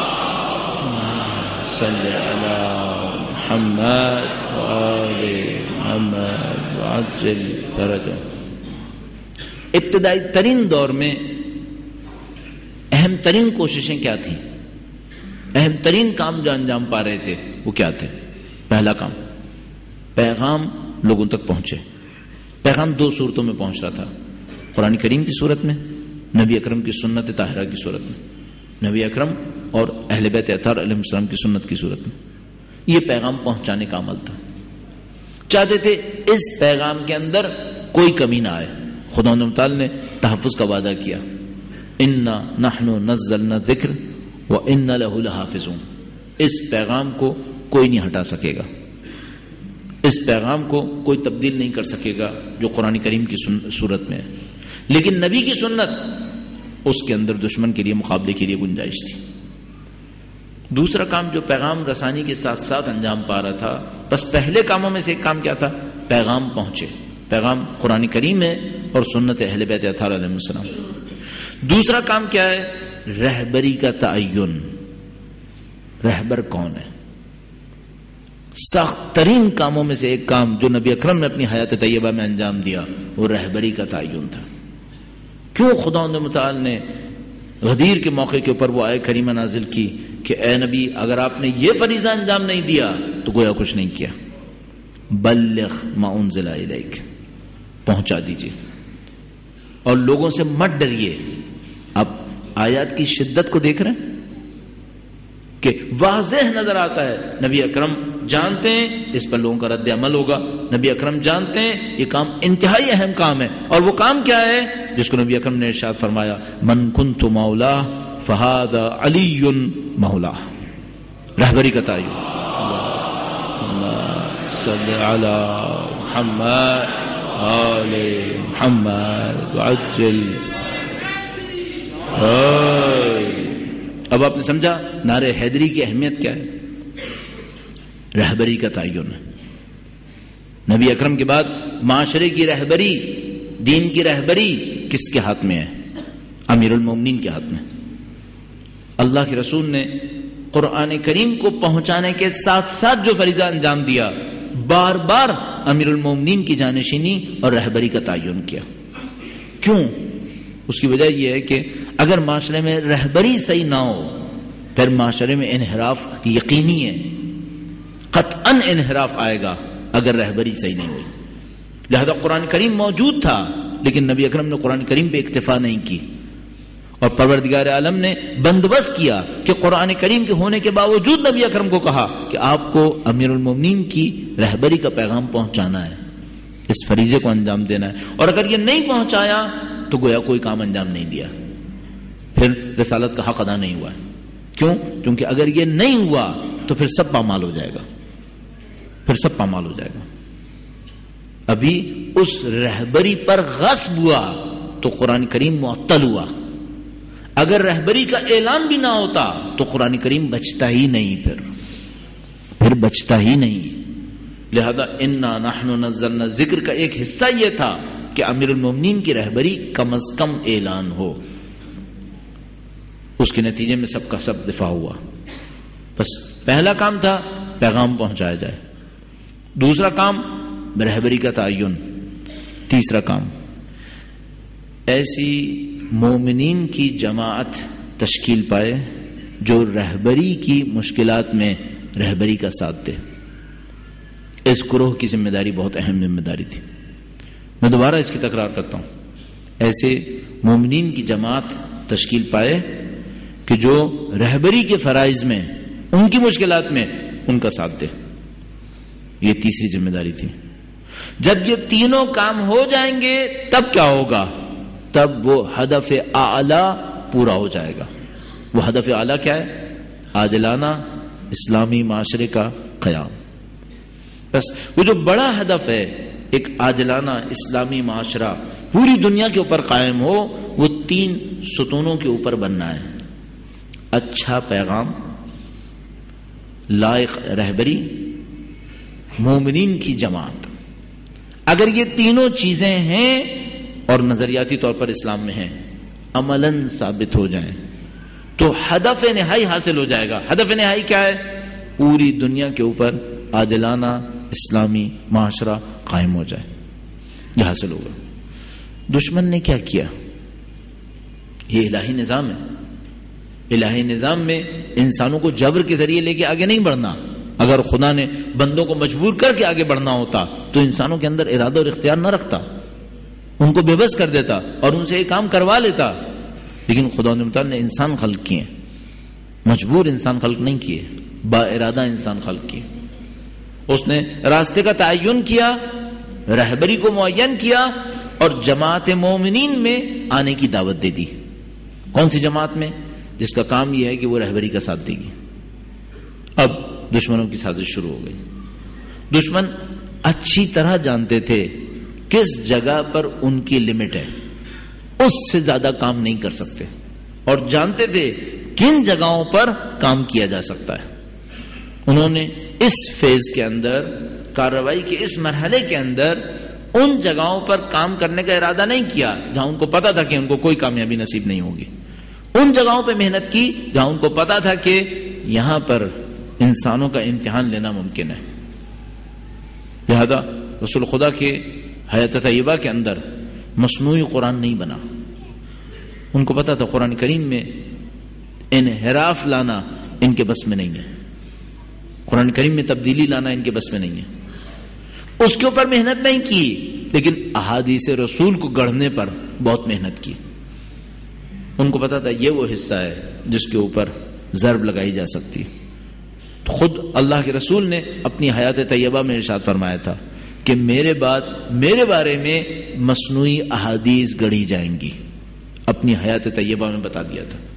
[SPEAKER 1] صلی علی محمد و آل محمد وعجل فرجہ. ابتدائی ترین دور میں اہم ترین کوششیں کیا تھیں؟ اہم ترین کام جو انجام پا رہے تھے وہ کیا تھے؟ پہلا کام، پیغام لوگوں تک پہنچے. پیغام دو صورتوں میں پہنچ رہا تھا، قرآن کریم کی صورت میں، نبی اکرم کی سنت طاہرہ کی صورت میں، نبی اکرم اور اہل بیت اطہار علیہ السلام کی سنت کی صورت میں. یہ پیغام پہنچانے کا عمل تھا. چاہتے تھے اس پیغام کے اندر کوئی کمی نہ آئے. خدا تعالی نے تحفظ کا وعدہ کیا، انا نحن نزلنا الذکر وانا له لحافظون. اس پیغام کو کوئی نہیں ہٹا سکے گا، اس پیغام کو کوئی تبدیل نہیں کر سکے گا جو قرآن کریم کی صورت میں ہے. لیکن نبی کی سنت، اس کے اندر دشمن کے لیے مقابلے کے لیے گنجائش تھی. دوسرا کام جو پیغام رسانی کے ساتھ ساتھ انجام پا رہا تھا، بس پہلے کاموں میں سے ایک کام کیا تھا؟ پیغام پہنچے. پیغام قرآن کریم ہے اور سنت اہل بیت اطہار علیہ السلام. دوسرا کام کیا ہے؟ رہبری کا تعین. رہبر کون ہے؟ سخت ترین کاموں میں سے ایک کام جو نبی اکرم نے اپنی حیات طیبہ میں انجام دیا وہ رہبری کا تعین تھا. کیوں خدا متعال نے غدیر کے موقع کے اوپر وہ آیت کریمہ نازل کی کہ اے نبی اگر آپ نے یہ فریضہ انجام نہیں دیا تو گویا کچھ نہیں کیا. بلغ ما انزل الیک، پہنچا دیجیے اور لوگوں سے مت ڈریے. اب آیات کی شدت کو دیکھ رہے ہیں کہ واضح نظر آتا ہے نبی اکرم جانتے ہیں اس پر لوگوں کا رد عمل ہوگا. نبی اکرم جانتے ہیں یہ کام انتہائی اہم کام ہے. اور وہ کام کیا ہے جس کو نبی اکرم نے ارشاد فرمایا، من کنت مولا فہذا علی مولا. رہبری کا تعین. اللهم صل علی محمد آل محمد وعجل. اب آپ نے سمجھا نعرہ حیدری کی اہمیت کیا ہے؟ رہبری کا تعین ہے. نبی اکرم کے بعد معاشرے کی رہبری، دین کی رہبری کس کے ہاتھ میں ہے؟ امیر المومنین کے ہاتھ میں. اللہ کے رسول نے قرآن کریم کو پہنچانے کے ساتھ ساتھ جو فریضہ انجام دیا، بار بار امیر المومنین کی جانشینی اور رہبری کا تعین کیا. کیوں؟ اس کی وجہ یہ ہے کہ اگر معاشرے میں رہبری صحیح نہ ہو پھر معاشرے میں انحراف یقینی ہے، قطعاً انحراف آئے گا اگر رہبری صحیح نہیں ہوئی. لہذا قرآن کریم موجود تھا لیکن نبی اکرم نے قرآن کریم پہ اکتفا نہیں کی اور پروردگار عالم نے بندوبست کیا کہ قرآن کریم کے ہونے کے باوجود نبی اکرم کو کہا کہ آپ کو امیر المومنین کی رہبری کا پیغام پہنچانا ہے، اس فریضے کو انجام دینا ہے. اور اگر یہ نہیں پہنچایا تو گویا کوئی کام انجام نہیں دیا، پھر رسالت کا حق ادا نہیں ہوا. کیوں؟ کیونکہ اگر یہ نہیں ہوا تو پھر سب پامال ہو جائے گا، پھر سب پامال ہو جائے گا. ابھی اس رہبری پر غصب ہوا تو قرآن کریم معطل ہوا. اگر رہبری کا اعلان بھی نہ ہوتا تو قرآن کریم بچتا ہی نہیں، پھر پھر بچتا ہی نہیں. لہذا انا نحن نزلنا ذکر کا ایک حصہ یہ تھا کہ امیر المومنین کی رہبری کم از کم اعلان ہو. اس کے نتیجے میں سب کا سب دفاع ہوا. بس پہلا کام تھا پیغام پہنچایا جائے، دوسرا کام رہبری کا تعین، تیسرا کام ایسی مومنین کی جماعت تشکیل پائے جو رہبری کی مشکلات میں رہبری کا ساتھ دے. اس گروہ کی ذمہ داری بہت اہم ذمہ داری تھی. میں دوبارہ اس کی تکرار کرتا ہوں، ایسے مومنین کی جماعت تشکیل پائے کہ جو رہبری کے فرائض میں، ان کی مشکلات میں ان کا ساتھ دے. یہ تیسری ذمہ داری تھی. جب یہ تینوں کام ہو جائیں گے تب کیا ہوگا؟ تب وہ ہدف اعلی پورا ہو جائے گا. وہ ہدف اعلی کیا ہے؟ عادلانہ اسلامی معاشرے کا قیام. بس وہ جو بڑا ہدف ہے، ایک عادلانہ اسلامی معاشرہ پوری دنیا کے اوپر قائم ہو، وہ تین ستونوں کے اوپر بننا ہے. اچھا پیغام، لائق رہبری، مومنین کی جماعت. اگر یہ تینوں چیزیں ہیں اور نظریاتی طور پر اسلام میں ہیں، عملاً ثابت ہو جائیں تو ہدف نہائی حاصل ہو جائے گا. ہدف نہائی کیا ہے؟ پوری دنیا کے اوپر عادلانہ اسلامی معاشرہ قائم ہو جائے. یہ حاصل ہوگا. دشمن نے کیا کیا؟ یہ الہی نظام ہے. الہی نظام میں انسانوں کو جبر کے ذریعے لے کے آگے نہیں بڑھنا. اگر خدا نے بندوں کو مجبور کر کے آگے بڑھنا ہوتا تو انسانوں کے اندر ارادہ اور اختیار نہ رکھتا, ان کو بے بس کر دیتا اور ان سے یہ کام کروا لیتا. لیکن خدا نے انسان خلق کیے, مجبور انسان خلق نہیں کیے, با ارادہ انسان خلق کیے. اس نے راستے کا تعین کیا, رہبری کو معین کیا اور جماعت مومنین میں آنے کی دعوت دے دی. کون سی جماعت میں؟ جس کا کام یہ ہے کہ وہ رہبری کا ساتھ دے گی. اب دشمنوں کی سازش شروع ہو گئی. دشمن اچھی طرح جانتے تھے کس جگہ پر ان کی لمٹ ہے, اس سے زیادہ کام نہیں کر سکتے, اور جانتے تھے کن جگہوں پر کام کیا جا سکتا ہے. انہوں نے اس فیز کے اندر, کارروائی کے اس مرحلے کے اندر ان جگہوں پر کام کرنے کا ارادہ نہیں کیا جہاں ان کو پتا تھا کہ ان کو کوئی کامیابی نصیب نہیں ہوگی. ان جگہوں پہ محنت کی جہاں ان کو پتا تھا کہ یہاں پر انسانوں کا امتحان لینا ممکن ہے. لہذا رسول خدا کے حیات طیبہ کے اندر مصنوعی قرآن نہیں بنا. ان کو پتا تھا قرآن کریم میں انحراف لانا ان کے بس میں نہیں ہے, قرآن کریم میں تبدیلی لانا ان کے بس میں نہیں ہے. اس کے اوپر محنت نہیں کی, لیکن احادیث رسول کو گڑھنے پر بہت محنت کی. ان کو پتا تھا یہ وہ حصہ ہے جس کے اوپر ضرب لگائی جا سکتی. خود اللہ کے رسول نے اپنی حیات طیبہ میں ارشاد فرمایا تھا کہ میرے بعد میرے بارے میں مصنوعی احادیث گڑھی جائیں گی. اپنی حیات طیبہ میں بتا دیا تھا.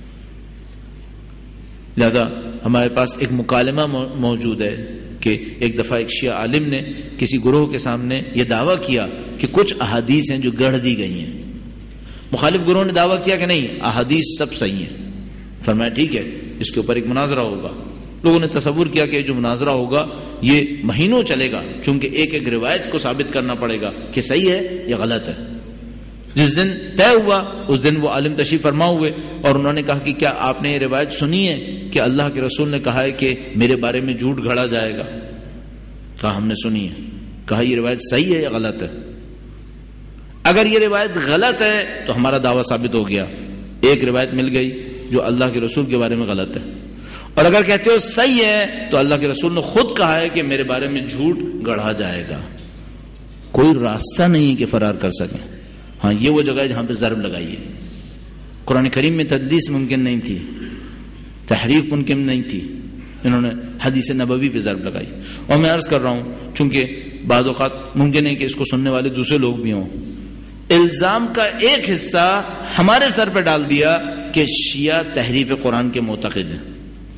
[SPEAKER 1] لہذا ہمارے پاس ایک مکالمہ موجود ہے کہ ایک دفعہ ایک شیعہ عالم نے کسی گروہ کے سامنے یہ دعویٰ کیا کہ کچھ احادیث ہیں جو گڑھ دی گئی ہیں. مخالف گروہ نے دعویٰ کیا کہ نہیں, احادیث سب صحیح ہیں. فرمایا ٹھیک ہے, اس کے اوپر ایک مناظرہ ہوگا. لوگوں نے تصور کیا کہ جو مناظرہ ہوگا یہ مہینوں چلے گا, چونکہ ایک ایک روایت کو ثابت کرنا پڑے گا کہ صحیح ہے یا غلط ہے. جس دن طے ہوا اس دن وہ عالم تشریف فرما ہوئے اور انہوں نے کہا کہ کیا آپ نے یہ روایت سنی ہے کہ اللہ کے رسول نے کہا ہے کہ میرے بارے میں جھوٹ گھڑا جائے گا؟ کہا ہم نے سنی ہے. کہا یہ روایت صحیح ہے یا غلط ہے؟ اگر یہ روایت غلط ہے تو ہمارا دعویٰ ثابت ہو گیا. ایک روایت مل گئی جو اللہ کے رسول کے بارے میں غلط ہے, اور اگر کہتے ہو صحیح ہے تو اللہ کے رسول نے خود کہا ہے کہ میرے بارے میں جھوٹ گڑھا جائے گا. کوئی راستہ نہیں کہ فرار کر سکیں. ہاں یہ وہ جگہ ہے جہاں پہ ضرب لگائی ہے. قرآن کریم میں تدلیس ممکن نہیں تھی, تحریف ممکن نہیں تھی, انہوں نے حدیث نبوی پہ ضرب لگائی. اور میں عرض کر رہا ہوں چونکہ بعض اوقات ممکن ہے کہ اس کو سننے والے دوسرے لوگ بھی ہوں, الزام کا ایک حصہ ہمارے سر پہ ڈال دیا کہ شیعہ تحریف قرآن کے معتقد ہیں.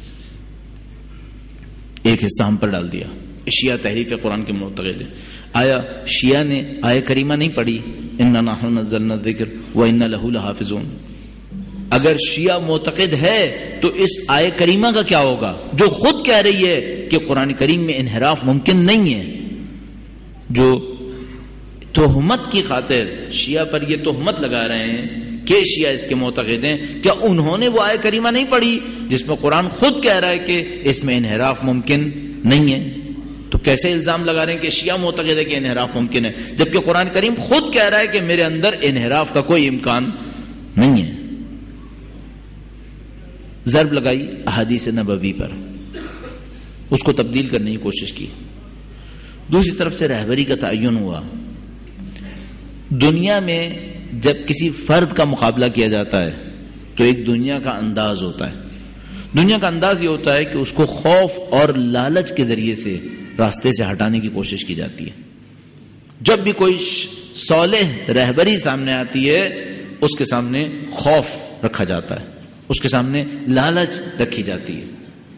[SPEAKER 1] ایک حصہ ہم پر ڈال دیا شیعہ تحریف قرآن کے معتقد ہیں. آیا شیعہ نے آیہ کریمہ نہیں پڑھی اِنَّا نَحْنُ نَزَّلْنَا الذِّکْرَ وَإِنَّا لَهُ لَحَافِظُونَ؟ اگر شیعہ معتقد ہے تو اس آیہ کریمہ کا کیا ہوگا جو خود کہہ رہی ہے کہ قرآن کریم میں انحراف ممکن نہیں ہے؟ جو تہمت کی خاطر شیعہ پر یہ تہمت لگا رہے ہیں کہ شیعہ اس کے معتقد ہیں, کیا انہوں نے وہ آیہ کریمہ نہیں پڑھی جس میں قرآن خود کہہ رہا ہے کہ اس میں انحراف ممکن نہیں ہے؟ تو کیسے الزام لگا رہے ہیں کہ شیعہ معتقد ہے کہ انحراف ممکن ہے, جبکہ قرآن کریم خود کہہ رہا ہے کہ میرے اندر انحراف کا کوئی امکان نہیں ہے. ضرب لگائی احادیث نبوی پر, اس کو تبدیل کرنے کی کوشش کی. دوسری طرف سے رہبری کا تعین ہوا. دنیا میں جب کسی فرد کا مقابلہ کیا جاتا ہے تو ایک دنیا کا انداز ہوتا ہے. دنیا کا انداز یہ ہوتا ہے کہ اس کو خوف اور لالچ کے ذریعے سے راستے سے ہٹانے کی کوشش کی جاتی ہے. جب بھی کوئی صالح رہبری سامنے آتی ہے اس کے سامنے خوف رکھا جاتا ہے, اس کے سامنے لالچ رکھی جاتی ہے.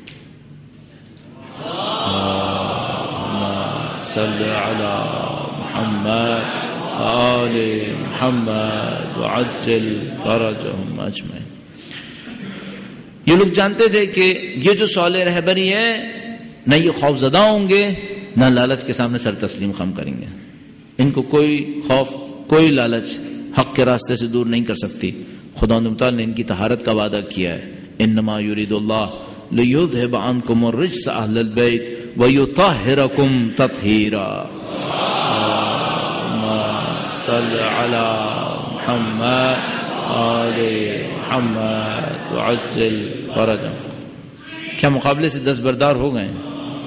[SPEAKER 1] صلی علی محمد آل محمد وعجل فرجهم اجمعین. یہ لوگ جانتے تھے کہ یہ جو صالح رہبری ہے نہ یہ خوف زدہ ہوں گے نہ لالچ کے سامنے سر تسلیم خم کریں گے. ان کو کوئی خوف کوئی لالچ حق کے راستے سے دور نہیں کر سکتی. خدا متعال نے ان کی طہارت کا وعدہ کیا ہے, انما یرید اللہ لیذھب عنکم الرجس اہل البیت ویطہرکم تطہیرا. صلی علی محمد آل محمد وعجل فرجهم. کیا مقابلے سے دستبردار ہو گئے؟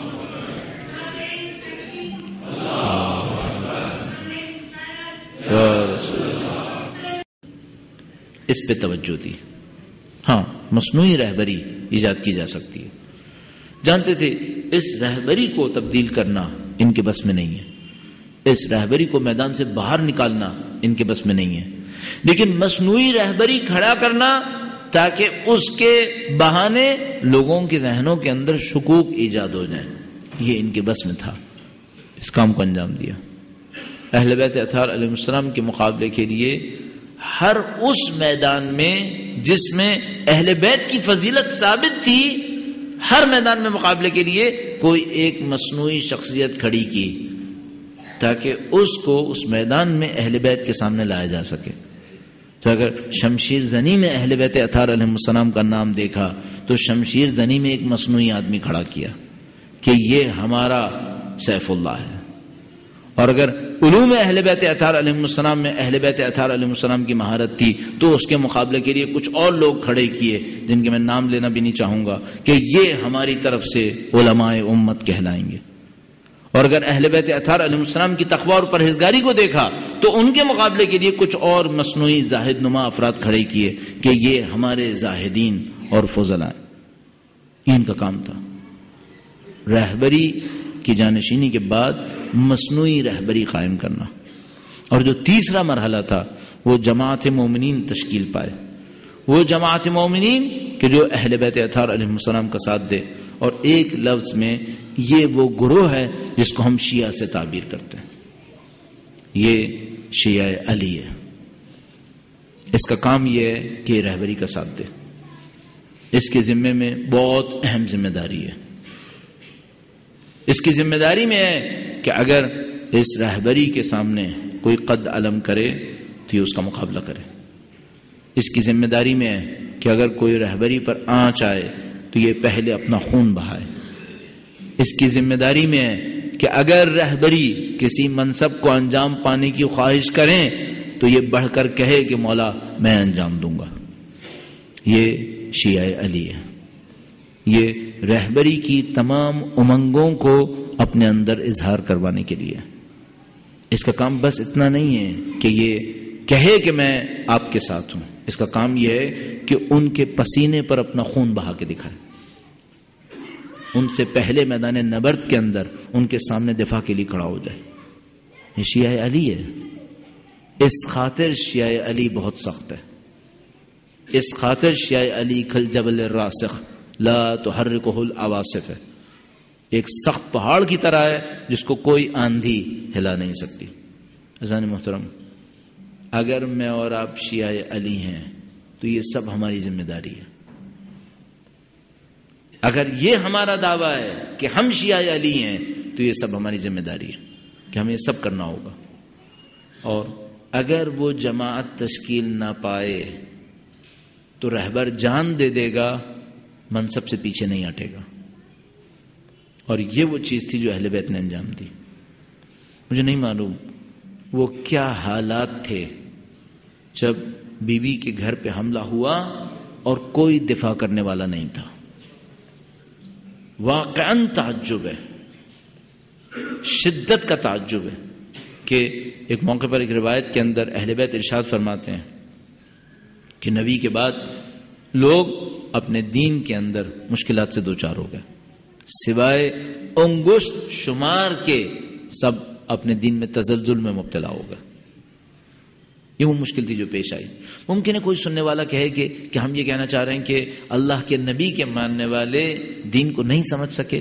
[SPEAKER 1] اس پہ توجہ دی. ہاں مصنوعی رہبری ایجاد کی جا سکتی ہے. جانتے تھے اس رہبری کو تبدیل کرنا ان کے بس میں نہیں ہے, اس رہبری کو میدان سے باہر نکالنا ان کے بس میں نہیں ہے, لیکن مصنوعی رہبری کھڑا کرنا تاکہ اس کے بہانے لوگوں کے ذہنوں کے اندر شکوک ایجاد ہو جائیں, یہ ان کے بس میں تھا. اس کام کو انجام دیا. اہل بیت اطہار علیہ السلام کے مقابلے کے لیے ہر اس میدان میں جس میں اہل بیت کی فضیلت ثابت تھی, ہر میدان میں مقابلے کے لیے کوئی ایک مصنوعی شخصیت کھڑی کی تاکہ اس کو اس میدان میں اہل بیت کے سامنے لایا جا سکے. تو اگر شمشیر زنی میں اہل بیت اطہار علیہ السلام کا نام دیکھا تو شمشیر زنی میں ایک مصنوعی آدمی کھڑا کیا کہ یہ ہمارا سیف اللہ ہے. اور اگر علوم اہل بیت اطہار علیہ السلام میں اہل بیت اطہار علیہ السلام کی مہارت تھی تو اس کے مقابلے کے لیے کچھ اور لوگ کھڑے کیے جن کے میں نام لینا بھی نہیں چاہوں گا کہ یہ ہماری طرف سے علماء امت کہلائیں گے. اور اگر اہل بیت اطہار علیہ السلام کی تقوی اور پرہیزگاری کو دیکھا تو ان کے مقابلے کے لیے کچھ اور مصنوعی زاہد نما افراد کھڑے کیے کہ یہ ہمارے زاہدین اور فضلاء. ان کا کام تھا رہبری کی جانشینی کے بعد مصنوعی رہبری قائم کرنا. اور جو تیسرا مرحلہ تھا وہ جماعت مومنین تشکیل پائے. وہ جماعت مومنین کہ جو اہل بیت اطہار علیہ السلام کا ساتھ دے. اور ایک لفظ میں یہ وہ گروہ ہے جس کو ہم شیعہ سے تعبیر کرتے ہیں. یہ شیعہ علی ہے. اس کا کام یہ ہے کہ رہبری کا ساتھ دے. اس کے ذمے میں بہت اہم ذمہ داری ہے. اس کی ذمہ داری میں ہے کہ اگر اس رہبری کے سامنے کوئی قد علم کرے تو یہ اس کا مقابلہ کرے. اس کی ذمہ داری میں ہے کہ اگر کوئی رہبری پر آنچ آئے تو یہ پہلے اپنا خون بہائے. اس کی ذمہ داری میں ہے کہ اگر رہبری کسی منصب کو انجام پانے کی خواہش کریں تو یہ بڑھ کر کہے کہ مولا میں انجام دوں گا. یہ شیعہ علی ہے. یہ رہبری کی تمام امنگوں کو اپنے اندر اظہار کروانے کے لیے. اس کا کام بس اتنا نہیں ہے کہ یہ کہے کہ میں آپ کے ساتھ ہوں. اس کا کام یہ ہے کہ ان کے پسینے پر اپنا خون بہا کے دکھائے. ان سے پہلے میدان نبرد کے اندر ان کے سامنے دفاع کے لیے کھڑا ہو جائے. یہ شیعہ علی ہے. اس خاطر شیعہ علی بہت سخت ہے. اس خاطر شیعہ علی کل جبل الراسخ لا تحرکہ العواصف ہے. ایک سخت پہاڑ کی طرح ہے جس کو کوئی آندھی ہلا نہیں سکتی. عزیزان محترم، اگر میں اور آپ شیعہ علی ہیں تو یہ سب ہماری ذمہ داری ہے. اگر یہ ہمارا دعویٰ ہے کہ ہم شیعہ علی ہیں تو یہ سب ہماری ذمہ داری ہے کہ ہمیں یہ سب کرنا ہوگا. اور اگر وہ جماعت تشکیل نہ پائے تو رہبر جان دے دے گا، منصب سے پیچھے نہیں ہٹے گا. اور یہ وہ چیز تھی جو اہل بیت نے انجام دی. مجھے نہیں معلوم وہ کیا حالات تھے جب بی بی کے گھر پہ حملہ ہوا اور کوئی دفاع کرنے والا نہیں تھا. واقعاً تعجب ہے، شدت کا تعجب ہے کہ ایک موقع پر ایک روایت کے اندر اہل بیت ارشاد فرماتے ہیں کہ نبی کے بعد لوگ اپنے دین کے اندر مشکلات سے دوچار ہو گئے. سوائے انگشت شمار کے سب اپنے دین میں تزلزل میں مبتلا ہو گئے. یہ وہ مشکل تھی جو پیش آئی. ممکن ہے کوئی سننے والا کہے کہ کہ ہم یہ کہنا چاہ رہے ہیں کہ اللہ کے نبی کے ماننے والے دین کو نہیں سمجھ سکے.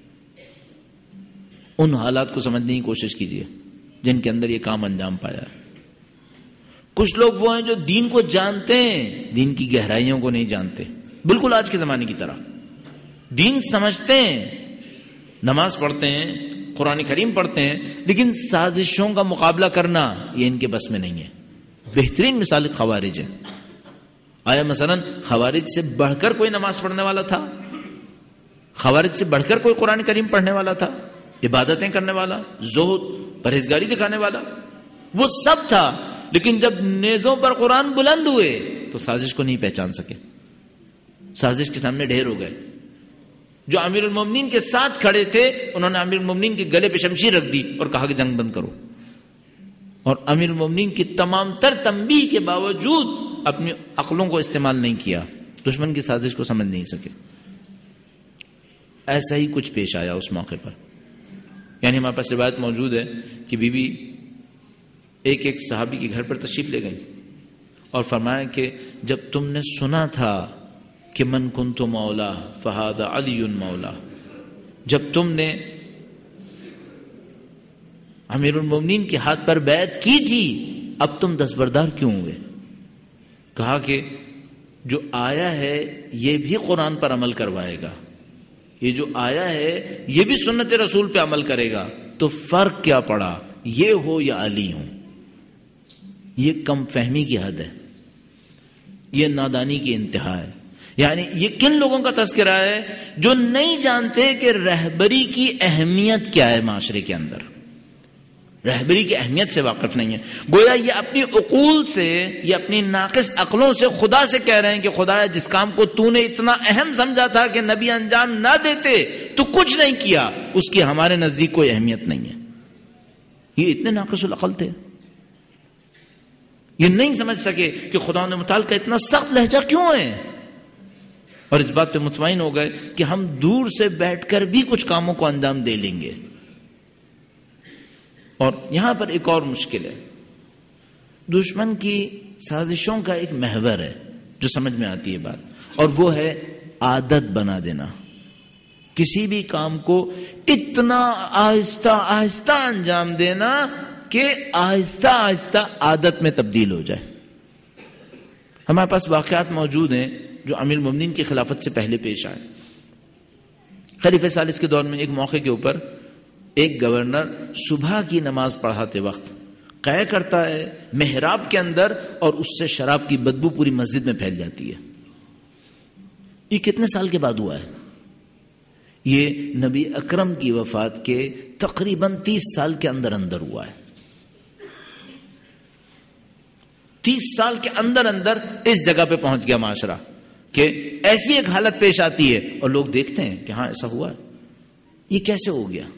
[SPEAKER 1] ان حالات کو سمجھنے کی کوشش کیجیے جن کے اندر یہ کام انجام پایا ہے. کچھ لوگ وہ ہیں جو دین کو جانتے ہیں، دین کی گہرائیوں کو نہیں جانتے. بالکل آج کے زمانے کی طرح دین سمجھتے ہیں، نماز پڑھتے ہیں، قرآن کریم پڑھتے ہیں، لیکن سازشوں کا مقابلہ کرنا یہ ان کے بس میں نہیں ہے. بہترین مثال خوارج ہے. آیا مثلا خوارج سے بڑھ کر کوئی نماز پڑھنے والا تھا؟ خوارج سے بڑھ کر کوئی قرآن کریم پڑھنے والا تھا؟ عبادتیں کرنے والا، زہد، پرہیزگاری دکھانے والا؟ وہ سب تھا، لیکن جب نیزوں پر قرآن بلند ہوئے تو سازش کو نہیں پہچان سکے. سازش کے سامنے ڈھیر ہو گئے. جو امیر المومنین کے ساتھ کھڑے تھے انہوں نے امیر المومنین کے گلے پہ شمشیر رکھ دی اور کہا کہ جنگ بند کرو. اور امیر المومنین کی تمام تر تنبیہ کے باوجود اپنی عقلوں کو استعمال نہیں کیا, دشمن کی سازش کو سمجھ نہیں سکے. ایسا ہی کچھ پیش آیا اس موقع پر. یعنی ہمارے پاس روایت موجود ہے کہ بی بی ایک ایک صحابی کے گھر پر تشریف لے گئی اور فرمایا کہ جب تم نے سنا تھا کہ من کنت مولا فہذا علی مولا, جب تم نے امیر المومنین کے ہاتھ پر بیعت کی تھی اب تم دستبردار کیوں ہوئے؟ کہا کہ جو آیا ہے یہ بھی قرآن پر عمل کروائے گا, یہ جو آیا ہے یہ بھی سنت رسول پہ عمل کرے گا, تو فرق کیا پڑا یہ ہو یا علی ہو؟ یہ کم فہمی کی حد ہے, یہ نادانی کی انتہا ہے. یعنی یہ کن لوگوں کا تذکرہ ہے جو نہیں جانتے کہ رہبری کی اہمیت کیا ہے معاشرے کے اندر, رہبری کی اہمیت سے واقف نہیں ہے. گویا یہ اپنی عقول سے, یہ اپنی ناقص عقلوں سے خدا سے کہہ رہے ہیں کہ خدا جس کام کو تو نے اتنا اہم سمجھا تھا کہ نبی انجام نہ دیتے تو کچھ نہیں کیا, اس کی ہمارے نزدیک کوئی اہمیت نہیں ہے. یہ اتنے ناقص العقل تھے, یہ نہیں سمجھ سکے کہ خدا نے متعال کا اتنا سخت لہجہ کیوں ہے, اور اس بات پہ مطمئن ہو گئے کہ ہم دور سے بیٹھ کر بھی کچھ کاموں کو انجام دے لیں گے. اور یہاں پر ایک اور مشکل ہے, دشمن کی سازشوں کا ایک محور ہے جو سمجھ میں آتی ہے بات, اور وہ ہے عادت بنا دینا. کسی بھی کام کو اتنا آہستہ آہستہ انجام دینا کہ آہستہ آہستہ عادت میں تبدیل ہو جائے. ہمارے پاس واقعات موجود ہیں جو امیر المومنین کی خلافت سے پہلے پیش آئے. خلیفہ ثالث کے دور میں ایک موقع کے اوپر ایک گورنر صبح کی نماز پڑھاتے وقت قے کرتا ہے محراب کے اندر, اور اس سے شراب کی بدبو پوری مسجد میں پھیل جاتی ہے. یہ کتنے سال کے بعد ہوا ہے؟ یہ نبی اکرم کی وفات کے تقریباً تیس سال کے اندر اندر ہوا ہے. تیس سال کے اندر اندر اس جگہ پہ پہنچ گیا معاشرہ کہ ایسی ایک حالت پیش آتی ہے اور لوگ دیکھتے ہیں کہ ہاں ایسا ہوا ہے. یہ کیسے ہو گیا؟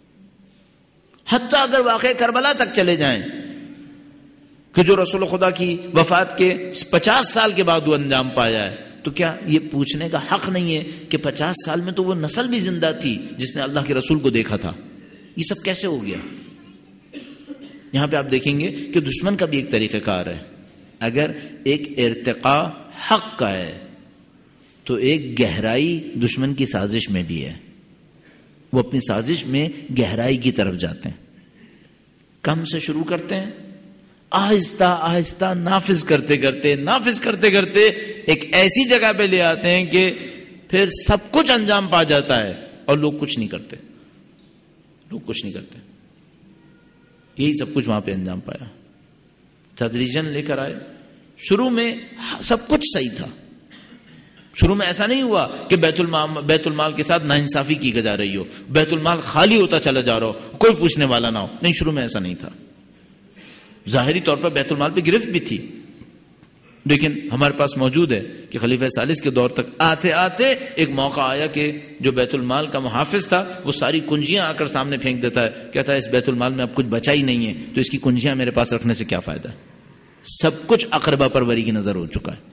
[SPEAKER 1] حتیٰ اگر واقع کربلا تک چلے جائیں کہ جو رسول خدا کی وفات کے پچاس سال کے بعد وہ انجام پایا ہے, تو کیا یہ پوچھنے کا حق نہیں ہے کہ پچاس سال میں تو وہ نسل بھی زندہ تھی جس نے اللہ کے رسول کو دیکھا تھا؟ یہ سب کیسے ہو گیا؟ یہاں پہ آپ دیکھیں گے کہ دشمن کا بھی ایک طریقہ کار ہے. اگر ایک ارتقاء حق کا ہے تو ایک گہرائی دشمن کی سازش میں بھی ہے. وہ اپنی سازش میں گہرائی کی طرف جاتے ہیں. کم سے شروع کرتے ہیں, آہستہ آہستہ نافذ کرتے کرتے نافذ کرتے کرتے ایک ایسی جگہ پہ لے آتے ہیں کہ پھر سب کچھ انجام پا جاتا ہے اور لوگ کچھ نہیں کرتے. لوگ کچھ نہیں کرتے. یہی سب کچھ وہاں پہ انجام پایا. تدریجاً لے کر آئے. شروع میں سب کچھ صحیح تھا. شروع میں ایسا نہیں ہوا کہ بیت المال بیت المال کے ساتھ ناانصافی کی جا رہی ہو, بیت المال خالی ہوتا چلا جا رہا ہو, کوئی پوچھنے والا نہ ہو. نہیں, شروع میں ایسا نہیں تھا. ظاہری طور پر بیت المال پہ گرفت بھی تھی, لیکن ہمارے پاس موجود ہے کہ خلیفہ ثالث کے دور تک آتے آتے ایک موقع آیا کہ جو بیت المال کا محافظ تھا وہ ساری کنجیاں آ کر سامنے پھینک دیتا ہے, کہتا ہے اس بیت المال میں اب کچھ بچا ہی نہیں ہے, تو اس کی کنجیاں میرے پاس رکھنے سے کیا فائدہ. سب کچھ اقربا پروری کی نظر ہو چکا ہے.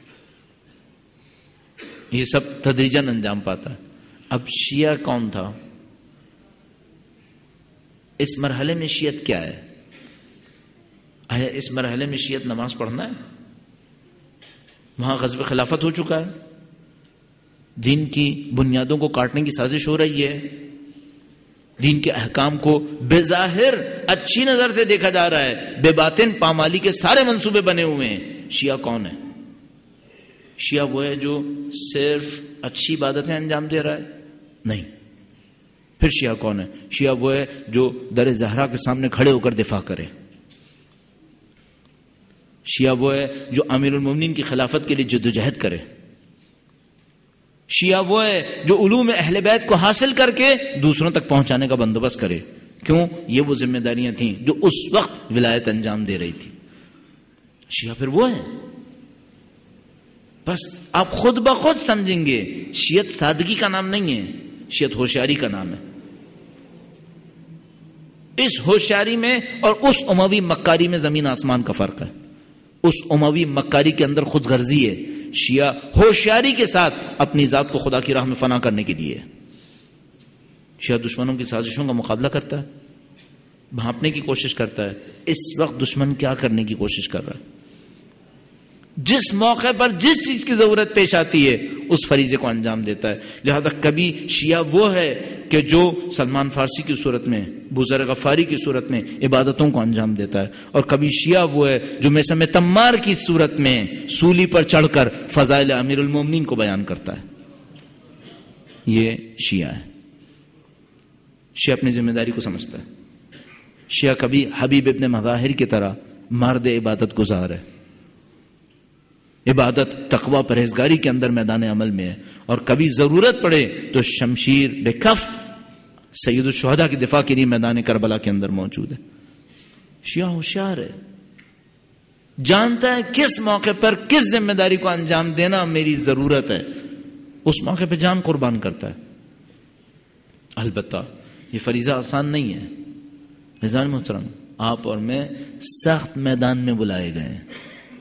[SPEAKER 1] یہ سب تدریجاً انجام پاتا ہے. اب شیعہ کون تھا؟ اس مرحلے میں شیعت کیا ہے؟ آیا اس مرحلے میں شیعت نماز پڑھنا ہے؟ وہاں غزوہ خلافت ہو چکا ہے, دین کی بنیادوں کو کاٹنے کی سازش ہو رہی ہے, دین کے احکام کو بظاہر اچھی نظر سے دیکھا جا رہا ہے, بے باطن پامالی کے سارے منصوبے بنے ہوئے ہیں. شیعہ کون ہے؟ شیعہ وہ ہے جو صرف اچھی عبادتیں انجام دے رہا ہے؟ نہیں. پھر شیعہ کون ہے؟ شیعہ وہ ہے جو در زہرا کے سامنے کھڑے ہو کر دفاع کرے. شیعہ وہ ہے جو امیر المومنین کی خلافت کے لیے جدوجہد کرے. شیعہ وہ ہے جو علوم اہل بیت کو حاصل کر کے دوسروں تک پہنچانے کا بندوبست کرے. کیوں؟ یہ وہ ذمہ داریاں تھیں جو اس وقت ولایت انجام دے رہی تھی. شیعہ پھر وہ ہے. بس آپ خود بخود سمجھیں گے شیعت سادگی کا نام نہیں ہے، شیعت ہوشیاری کا نام ہے. اس ہوشیاری میں اور اس اموی مکاری میں زمین آسمان کا فرق ہے. اس اموی مکاری کے اندر خود غرضی ہے، شیعہ ہوشیاری کے ساتھ اپنی ذات کو خدا کی راہ میں فنا کرنے کے لیے. شیعہ دشمنوں کی سازشوں کا مقابلہ کرتا ہے، بھانپنے کی کوشش کرتا ہے. اس وقت دشمن کیا کرنے کی کوشش کر رہا ہے؟ جس موقع پر جس چیز کی ضرورت پیش آتی ہے اس فریضے کو انجام دیتا ہے. لہذا کبھی شیعہ وہ ہے کہ جو سلمان فارسی کی صورت میں، بوذر غفاری کی صورت میں عبادتوں کو انجام دیتا ہے، اور کبھی شیعہ وہ ہے جو میثم تمار کی صورت میں سولی پر چڑھ کر فضائل امیر المومنین کو بیان کرتا ہے. یہ شیعہ ہے. شیعہ اپنی ذمہ داری کو سمجھتا ہے. شیعہ کبھی حبیب ابن مظاہر کی طرح مرد عبادت گزار ہے، عبادت تقوی پرہیزگاری کے اندر میدان عمل میں ہے، اور کبھی ضرورت پڑے تو شمشیر بے کف سید الشہداء کی دفاع کے لیے میدان کربلا کے اندر موجود ہے. شیعہ ہوشیار ہے، جانتا ہے کس موقع پر کس ذمہ داری کو انجام دینا میری ضرورت ہے، اس موقع پہ جان قربان کرتا ہے. البتہ یہ فریضہ آسان نہیں ہے. میزان محترم، آپ اور میں سخت میدان میں بلائے گئے ہیں.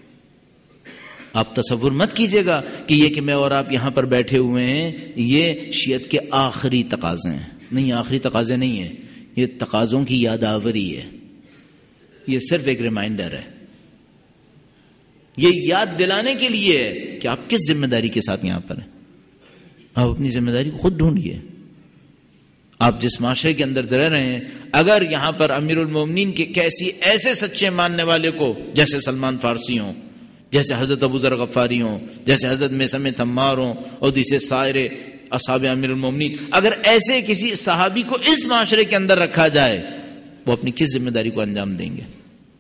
[SPEAKER 1] آپ تصور مت کیجئے گا کہ یہ کہ میں اور آپ یہاں پر بیٹھے ہوئے ہیں یہ شیعت کے آخری تقاضے ہیں. نہیں، آخری تقاضے نہیں ہیں، یہ تقاضوں کی یاد آوری ہے. یہ صرف ایک ریمائنڈر ہے، یہ یاد دلانے کے لیے ہے کہ آپ کس ذمہ داری کے ساتھ یہاں پر ہیں. آپ اپنی ذمہ داری کو خود ڈھونڈیے. آپ جس معاشرے کے اندر رہ رہے ہیں، اگر یہاں پر امیر المومنین کے کیسی ایسے سچے ماننے والے کو، جیسے سلمان فارسی ہوں، جیسے حضرت ابو ذر غفاری ہوں، جیسے حضرت میثم تمار ہوں، اور دوسرے سائر اصحاب امیر المومنین، اگر ایسے کسی صحابی کو اس معاشرے کے اندر رکھا جائے، وہ اپنی کس ذمہ داری کو انجام دیں گے؟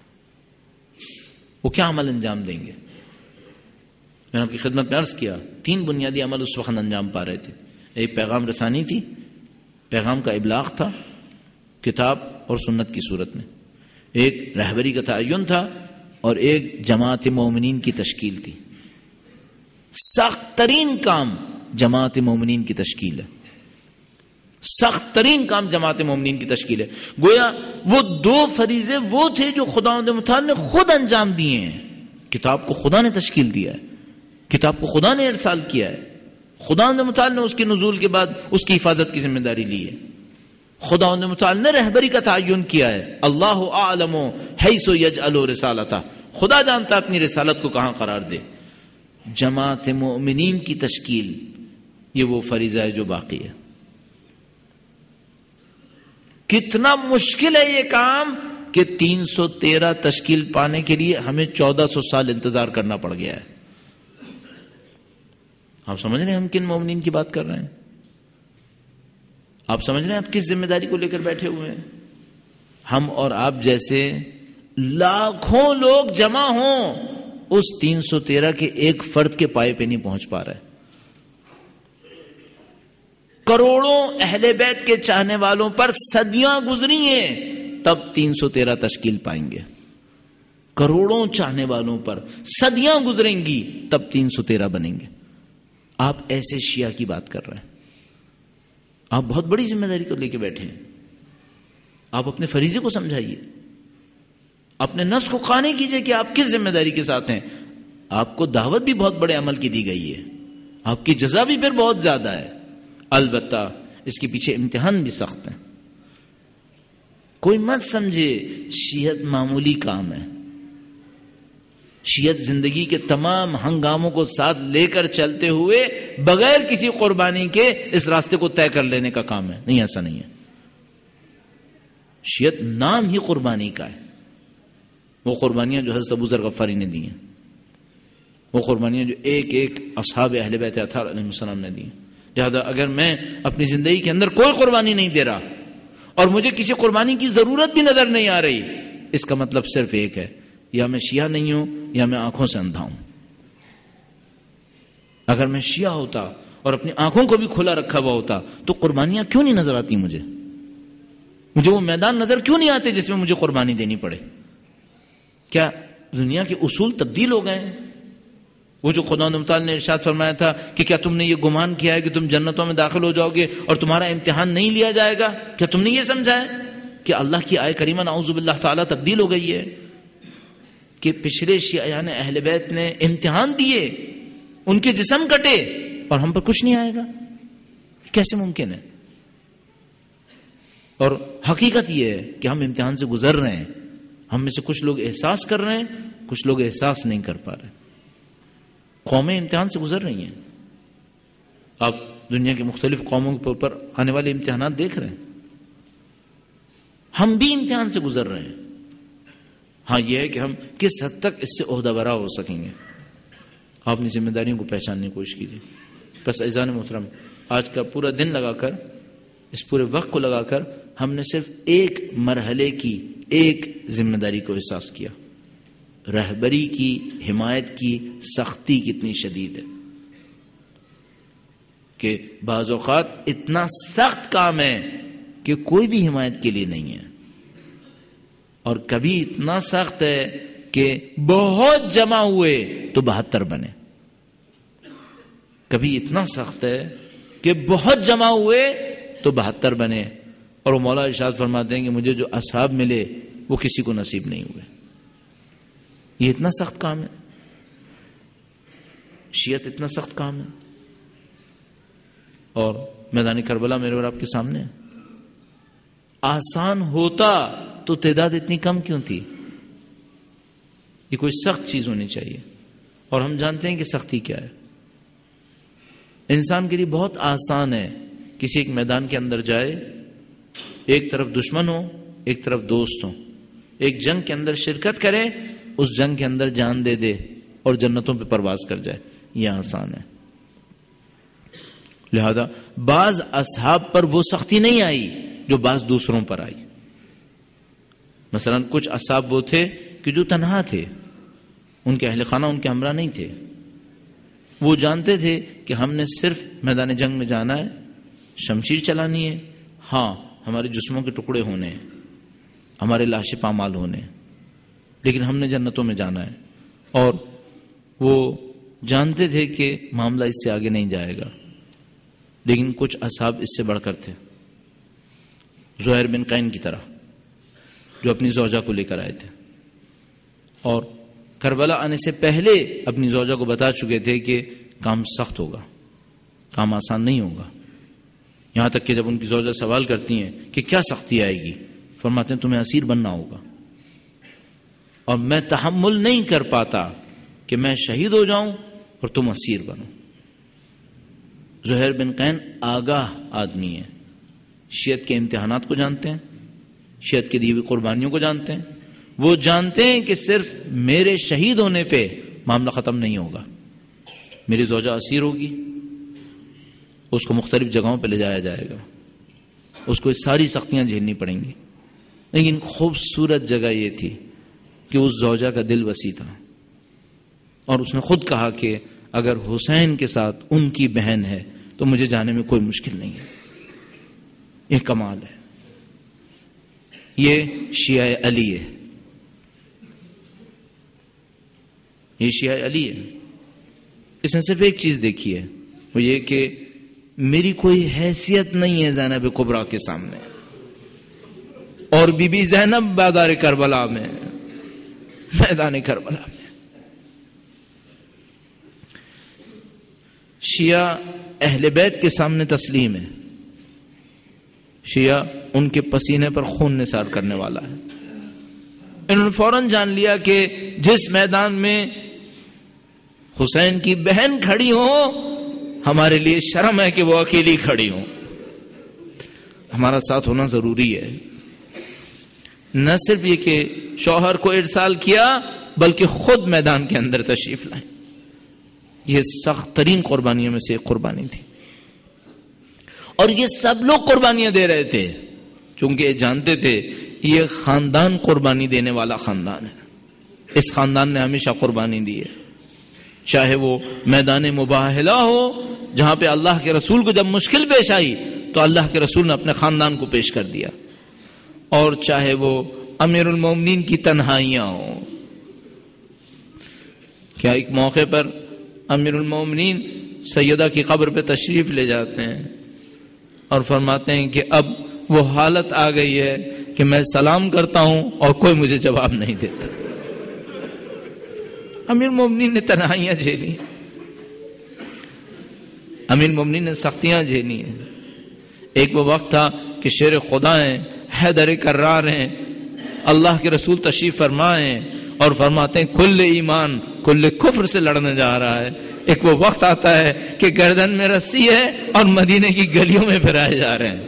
[SPEAKER 1] وہ کیا عمل انجام دیں گے؟ میں نے آپ کی خدمت میں عرض کیا، تین بنیادی عمل اس وقت انجام پا رہے تھے. ایک پیغام رسانی تھی، پیغام کا ابلاغ تھا کتاب اور سنت کی صورت میں. ایک رہبری کا تعین تھا، اور ایک جماعت مومنین کی تشکیل تھی. سخت ترین کام جماعت مومنین کی تشکیل ہے. سخت ترین کام جماعت مومنین کی تشکیل ہے. گویا وہ دو فریضے وہ تھے جو خداوند متعال نے خود انجام دیے ہیں. کتاب کو خدا نے تشکیل دیا ہے، کتاب کو خدا نے ارسال کیا ہے، خداوند متعال نے اس کے نزول کے بعد اس کی حفاظت کی ذمہ داری لی ہے. خداوند متعال نے رہبری کا تعین کیا ہے. اللہ اعلم حیث یجعل رسالتہ، خدا جانتا ہے اپنی رسالت کو کہاں قرار دے. جماعت مومنین کی تشکیل یہ وہ فریضہ ہے جو باقی ہے. کتنا مشکل ہے یہ کام کہ تین سو تیرہ تشکیل پانے کے لیے ہمیں چودہ سو سال انتظار کرنا پڑ گیا ہے. آپ سمجھ رہے ہیں ہم کن مومنین کی بات کر رہے ہیں؟ آپ سمجھ رہے ہیں آپ کس ذمہ داری کو لے کر بیٹھے ہوئے ہیں؟ ہم اور آپ جیسے لاکھوں لوگ جمع ہوں اس تین سو تیرہ کے ایک فرد کے پائے پہ نہیں پہنچ پا رہے. کروڑوں اہل بیت کے چاہنے والوں پر صدیاں گزری ہیں تب تین سو تیرہ تشکیل پائیں گے. کروڑوں چاہنے والوں پر صدیاں گزریں گی تب تین سو تیرہ بنیں گے. آپ ایسے شیعہ کی بات کر رہے ہیں. آپ بہت بڑی ذمہ داری کو لے کے بیٹھے ہیں. آپ اپنے فریضے کو سمجھائیے، اپنے نفس کو قانع کیجئے کہ آپ کس ذمہ داری کے ساتھ ہیں. آپ کو دعوت بھی بہت بڑے عمل کی دی گئی ہے، آپ کی جزا بھی پھر بہت زیادہ ہے. البتہ اس کے پیچھے امتحان بھی سخت ہے. کوئی مت سمجھے شیعت معمولی کام ہے. شیعت زندگی کے تمام ہنگاموں کو ساتھ لے کر چلتے ہوئے بغیر کسی قربانی کے اس راستے کو طے کر لینے کا کام ہے. نہیں، ایسا نہیں ہے. شیعت نام ہی قربانی کا ہے. وہ قربانیاں جو حضرت ابو ذر غفاری نے دی ہیں، وہ قربانیاں جو ایک ایک اصحاب اہل بیت اطہار علیہ السلام نے دی ہیں. لہذا اگر میں اپنی زندگی کے اندر کوئی قربانی نہیں دے رہا اور مجھے کسی قربانی کی ضرورت بھی نظر نہیں آ رہی، اس کا مطلب صرف ایک ہے، یا میں شیعہ نہیں ہوں یا میں آنکھوں سے اندھا ہوں. اگر میں شیعہ ہوتا اور اپنی آنکھوں کو بھی کھلا رکھا ہوا ہوتا تو قربانیاں کیوں نہیں نظر آتی مجھے؟ مجھے وہ میدان نظر کیوں نہیں آتے جس میں مجھے قربانی دینی پڑے؟ کیا دنیا کے اصول تبدیل ہو گئے ہیں؟ وہ جو خدا متعال نے ارشاد فرمایا تھا کہ کیا تم نے یہ گمان کیا ہے کہ تم جنتوں میں داخل ہو جاؤ گے اور تمہارا امتحان نہیں لیا جائے گا؟ کیا تم نے یہ سمجھا ہے کہ اللہ کی آیت کریمہ نعوذ باللہ تعالیٰ تبدیل ہو گئی ہے کہ پچھلے شیعیان اہل بیت نے امتحان دیے، ان کے جسم کٹے اور ہم پر کچھ نہیں آئے گا؟ کیسے ممکن ہے؟ اور حقیقت یہ ہے کہ ہم امتحان سے گزر رہے ہیں. ہم میں سے کچھ لوگ احساس کر رہے ہیں، کچھ لوگ احساس نہیں کر پا رہے. قومیں امتحان سے گزر رہی ہیں. آپ دنیا کی مختلف قوموں کے اوپر آنے والے امتحانات دیکھ رہے ہیں. ہم بھی امتحان سے گزر رہے ہیں. ہاں یہ ہے کہ ہم کس حد تک اس سے عہدہ برا ہو سکیں گے. آپ اپنی ذمہ داریوں کو پہچاننے کی کوشش کیجیے. بس عزیزان محترم، آج کا پورا دن لگا کر، اس پورے وقت کو لگا کر ہم نے صرف ایک مرحلے کی ایک ذمہ داری کو احساس کیا. رہبری کی، حمایت کی سختی کتنی شدید ہے کہ بعض اوقات اتنا سخت کام ہے کہ کوئی بھی حمایت کے لیے نہیں ہے، اور کبھی اتنا سخت ہے کہ بہت جمع ہوئے تو بہتر بنے. کبھی اتنا سخت ہے کہ بہت جمع ہوئے تو بہتر بنے. اور وہ مولا ارشاد فرماتے ہیں کہ مجھے جو اصحاب ملے وہ کسی کو نصیب نہیں ہوئے. یہ اتنا سخت کام ہے، شیعت اتنا سخت کام ہے. اور میدان کربلا میرے اور آپ کے سامنے ہے. آسان ہوتا تو تعداد اتنی کم کیوں تھی؟ یہ کوئی سخت چیز ہونی چاہیے. اور ہم جانتے ہیں کہ سختی کیا ہے. انسان کے لیے بہت آسان ہے کسی ایک میدان کے اندر جائے، ایک طرف دشمن ہو ایک طرف دوست ہو، ایک جنگ کے اندر شرکت کرے، اس جنگ کے اندر جان دے دے اور جنتوں پہ پرواز کر جائے. یہ آسان ہے. لہذا بعض اصحاب پر وہ سختی نہیں آئی جو بعض دوسروں پر آئی. مثلا کچھ اصحاب وہ تھے کہ جو تنہا تھے، ان کے اہل خانہ ان کے ہمراہ نہیں تھے. وہ جانتے تھے کہ ہم نے صرف میدان جنگ میں جانا ہے، شمشیر چلانی ہے، ہاں ہمارے جسموں کے ٹکڑے ہونے ہیں، ہمارے لاشیں پامال ہونے ہیں، لیکن ہم نے جنتوں میں جانا ہے. اور وہ جانتے تھے کہ معاملہ اس سے آگے نہیں جائے گا. لیکن کچھ اصحاب اس سے بڑھ کر تھے، زہیر بن قین کی طرح، جو اپنی زوجہ کو لے کر آئے تھے اور کربلا آنے سے پہلے اپنی زوجہ کو بتا چکے تھے کہ کام سخت ہوگا، کام آسان نہیں ہوگا. یہاں تک کہ جب ان کی زوجہ سوال کرتی ہیں کہ کیا سختی آئے گی، فرماتے ہیں تمہیں اسیر بننا ہوگا، اور میں تحمل نہیں کر پاتا کہ میں شہید ہو جاؤں اور تم اسیر بنو. زہیر بن قین آگاہ آدمی ہے، شیعت کے امتحانات کو جانتے ہیں، شیعت کے دی ہوئی قربانیوں کو جانتے ہیں. وہ جانتے ہیں کہ صرف میرے شہید ہونے پہ معاملہ ختم نہیں ہوگا. میری زوجہ اسیر ہوگی، اس کو مختلف جگہوں پہ لے جایا جائے گا، اس کو ساری سختیاں جھیلنی پڑیں گی. لیکن خوبصورت جگہ یہ تھی کہ اس زوجہ کا دل وسیع تھا، اور اس نے خود کہا کہ اگر حسین کے ساتھ ان کی بہن ہے تو مجھے جانے میں کوئی مشکل نہیں ہے. یہ کمال ہے، یہ شیعہ علی ہے، یہ شیعہ علی ہے. اس نے صرف ایک چیز دیکھی ہے، وہ یہ کہ میری کوئی حیثیت نہیں ہے زینب کبریٰ کے سامنے، اور بی بی زینب بازار کربلا میں، میدان کربلا میں. شیعہ اہل بیت کے سامنے تسلیم ہے. شیعہ ان کے پسینے پر خون نثار کرنے والا ہے. انہوں نے فوراً جان لیا کہ جس میدان میں حسین کی بہن کھڑی ہو، ہمارے لیے شرم ہے کہ وہ اکیلی کھڑی ہو، ہمارا ساتھ ہونا ضروری ہے. نہ صرف یہ کہ شوہر کو ارسال کیا بلکہ خود میدان کے اندر تشریف لائے. یہ سخت ترین قربانیوں میں سے ایک قربانی تھی، اور یہ سب لوگ قربانیاں دے رہے تھے کیونکہ یہ جانتے تھے یہ خاندان قربانی دینے والا خاندان ہے. اس خاندان نے ہمیشہ قربانی دی ہے، چاہے وہ میدان مباہلہ ہو جہاں پہ اللہ کے رسول کو جب مشکل پیش آئی تو اللہ کے رسول نے اپنے خاندان کو پیش کر دیا، اور چاہے وہ امیر المومنین کی تنہائیاں ہوں. کیا ایک موقع پر امیر المومنین سیدہ کی قبر پہ تشریف لے جاتے ہیں اور فرماتے ہیں کہ اب وہ حالت آ گئی ہے کہ میں سلام کرتا ہوں اور کوئی مجھے جواب نہیں دیتا. امیر المومنین نے تنہائیاں جھیلی, امیر المومنین نے سختیاں جھیلی ہیں. ایک وہ وقت تھا کہ شیر خدا ہیں, حیدر کرار ہیں, اللہ کے رسول تشریف فرما ہیں اور فرماتے ہیں کل ایمان کل کفر سے لڑنے جا رہا ہے. ایک وہ وقت آتا ہے کہ گردن میں رسی ہے اور مدینے کی گلیوں میں پھرائے جا رہے ہیں.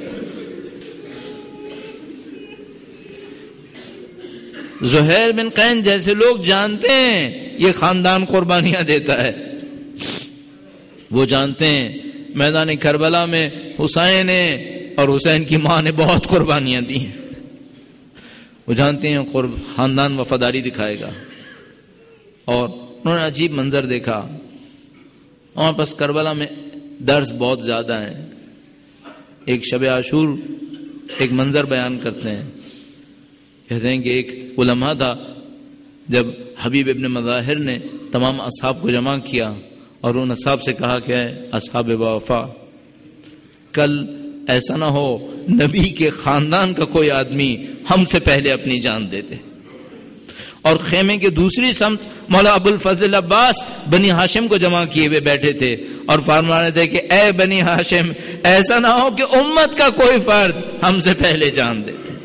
[SPEAKER 1] زہیر بن قین جیسے لوگ جانتے ہیں یہ خاندان قربانیاں دیتا ہے, وہ جانتے ہیں میدان کربلا میں حسین نے اور حسین کی ماں نے بہت قربانیاں دی ہیں, وہ جانتے ہیں خاندان وفاداری دکھائے گا. اور انہوں نے عجیب منظر دیکھا. وہاں پس کربلا میں درس بہت زیادہ ہیں. ایک شب عاشور ایک منظر بیان کرتے ہیں, کہتے ہیں کہ ایک علماء تھا, جب حبیب ابن مظاہر نے تمام اصحاب کو جمع کیا اور ان اصحاب سے کہا کہ اصحاب وفا, کل ایسا نہ ہو نبی کے خاندان کا کوئی آدمی ہم سے پہلے اپنی جان دے دے. اور خیمے کے دوسری سمت مولا ابو الفضل عباس بنی ہاشم کو جمع کیے ہوئے بیٹھے تھے اور فرما رہے تھے کہ اے بنی ہاشم, ایسا نہ ہو کہ امت کا کوئی فرد ہم سے پہلے جان دے دے.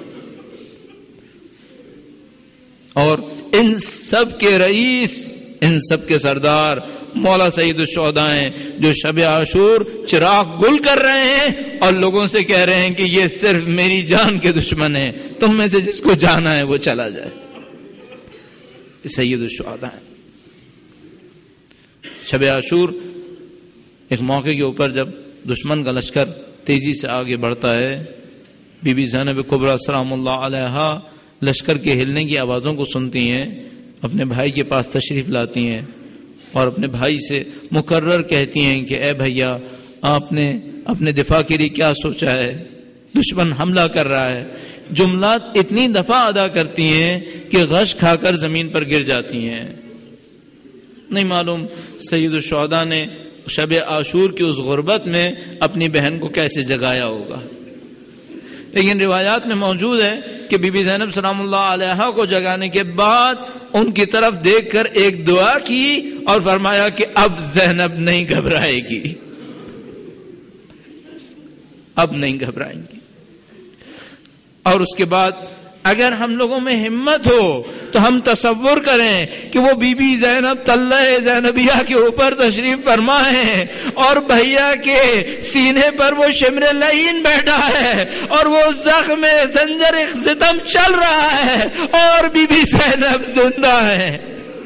[SPEAKER 1] اور ان سب کے رئیس, ان سب کے سردار مولا سید الشہداء ہیں, جو شب عاشور چراغ گل کر رہے ہیں اور لوگوں سے کہہ رہے ہیں کہ یہ صرف میری جان کے دشمن ہیں, تم میں سے جس کو جانا ہے وہ چلا جائے. سید الشہداء ہیں. شب عاشور ایک موقع کے اوپر جب دشمن کا لشکر تیزی سے آگے بڑھتا ہے, بی بی زینب کبریٰ سلام اللہ علیہا لشکر کے ہلنے کی آوازوں کو سنتی ہیں, اپنے بھائی کے پاس تشریف لاتی ہیں اور اپنے بھائی سے مکرر کہتی ہیں کہ اے بھیا, آپ نے اپنے دفاع کے لیے کیا سوچا ہے, دشمن حملہ کر رہا ہے. جملات اتنی دفعہ ادا کرتی ہیں کہ غش کھا کر زمین پر گر جاتی ہیں. نہیں معلوم سید الشہداء نے شب عاشور کی اس غربت میں اپنی بہن کو کیسے جگایا ہوگا, لیکن روایات میں موجود ہے کہ بی بی زینب سلام اللہ علیہا کو جگانے کے بعد ان کی طرف دیکھ کر ایک دعا کی اور فرمایا کہ اب زینب نہیں گھبرائے گی, اب نہیں گھبرائیں گی. اور اس کے بعد اگر ہم لوگوں میں ہمت ہو تو ہم تصور کریں کہ وہ بی بی زینب طلہ زینبیہ کے اوپر تشریف فرما ہے اور بھیا کے سینے پر وہ شمر لعین بیٹھا ہے اور وہ زخم زنجر ستم چل رہا ہے اور بی بی زینب زندہ ہے.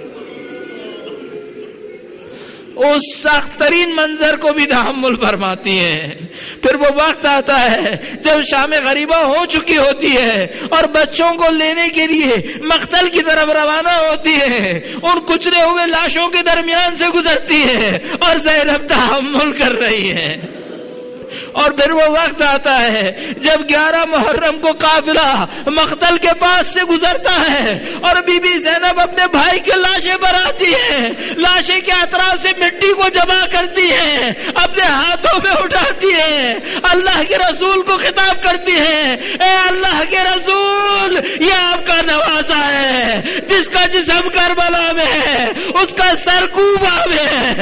[SPEAKER 1] اس سخت ترین منظر کو بھی تحمل فرماتی ہیں. پھر وہ وقت آتا ہے جب شام غریبہ ہو چکی ہوتی ہے اور بچوں کو لینے کے لیے مقتل کی طرف روانہ ہوتی ہے, ان کچرے ہوئے لاشوں کے درمیان سے گزرتی ہے اور زینب تحمل کر رہی ہے. اور پھر وہ وقت آتا ہے جب گیارہ محرم کو قافلہ مقتل کے پاس سے گزرتا ہے اور بی بی زینب اپنے بھائی کے لاشیں پر آتی ہیں, لاشیں کے اطراف سے مٹی کو جمع کرتی ہیں, اپنے ہاتھوں میں اٹھاتی ہیں, اللہ کے رسول کو خطاب کرتی ہیں, اے اللہ کے رسول, یہ آپ کا نواسا ہے جس کا جسم کربلا میں ہے, اس کا سر کوفہ میں ہے.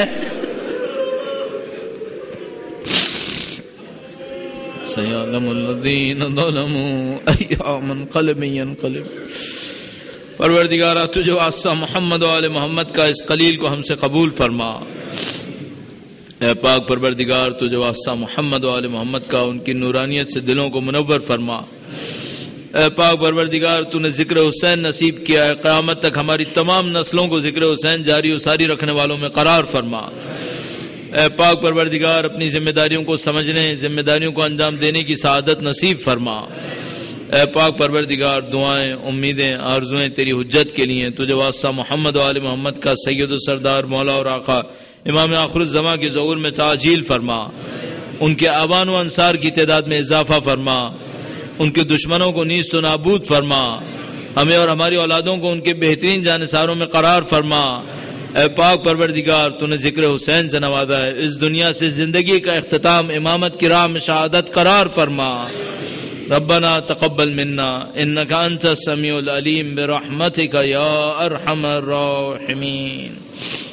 [SPEAKER 1] سيعلم الذين ظلموا أي منقلب ينقلب. پروردگارہ تجھے واسطہ محمد و آل محمد کا اس قلیل کو ہم سے قبول فرما. اے پاک پروردگار تجھے واسطہ محمد و آل محمد کا ان کی نورانیت سے دلوں کو منور فرما. اے پاک پروردگار تو نے ذکر حسین نصیب کیا ہے, قیامت تک ہماری تمام نسلوں کو ذکر حسین جاری و ساری رکھنے والوں میں قرار فرما. اے پاک پروردگار اپنی ذمہ داریوں کو سمجھنے, ذمہ داریوں کو انجام دینے کی سعادت نصیب فرما. اے پاک پروردگار دعائیں, امیدیں, آرزویں تیری حجت کے لیے. تجھے واسطہ محمد و آل محمد کا سید و سردار مولا اور آقا امام آخر الزماں کے ظہور میں تعجیل فرما. ان کے آبان و انصار کی تعداد میں اضافہ فرما. ان کے دشمنوں کو نیست و نابود فرما. ہمیں اور ہماری اولادوں کو ان کے بہترین جانثاروں میں قرار فرما. اے پاک پروردگار تو نے ذکر حسین سے نوازا ہے، اس دنیا سے زندگی کا اختتام امامت کی راہ میں شہادت قرار فرما۔ ربنا تقبل منا انك انت السميع العليم برحمتك يا ارحم الراحمين۔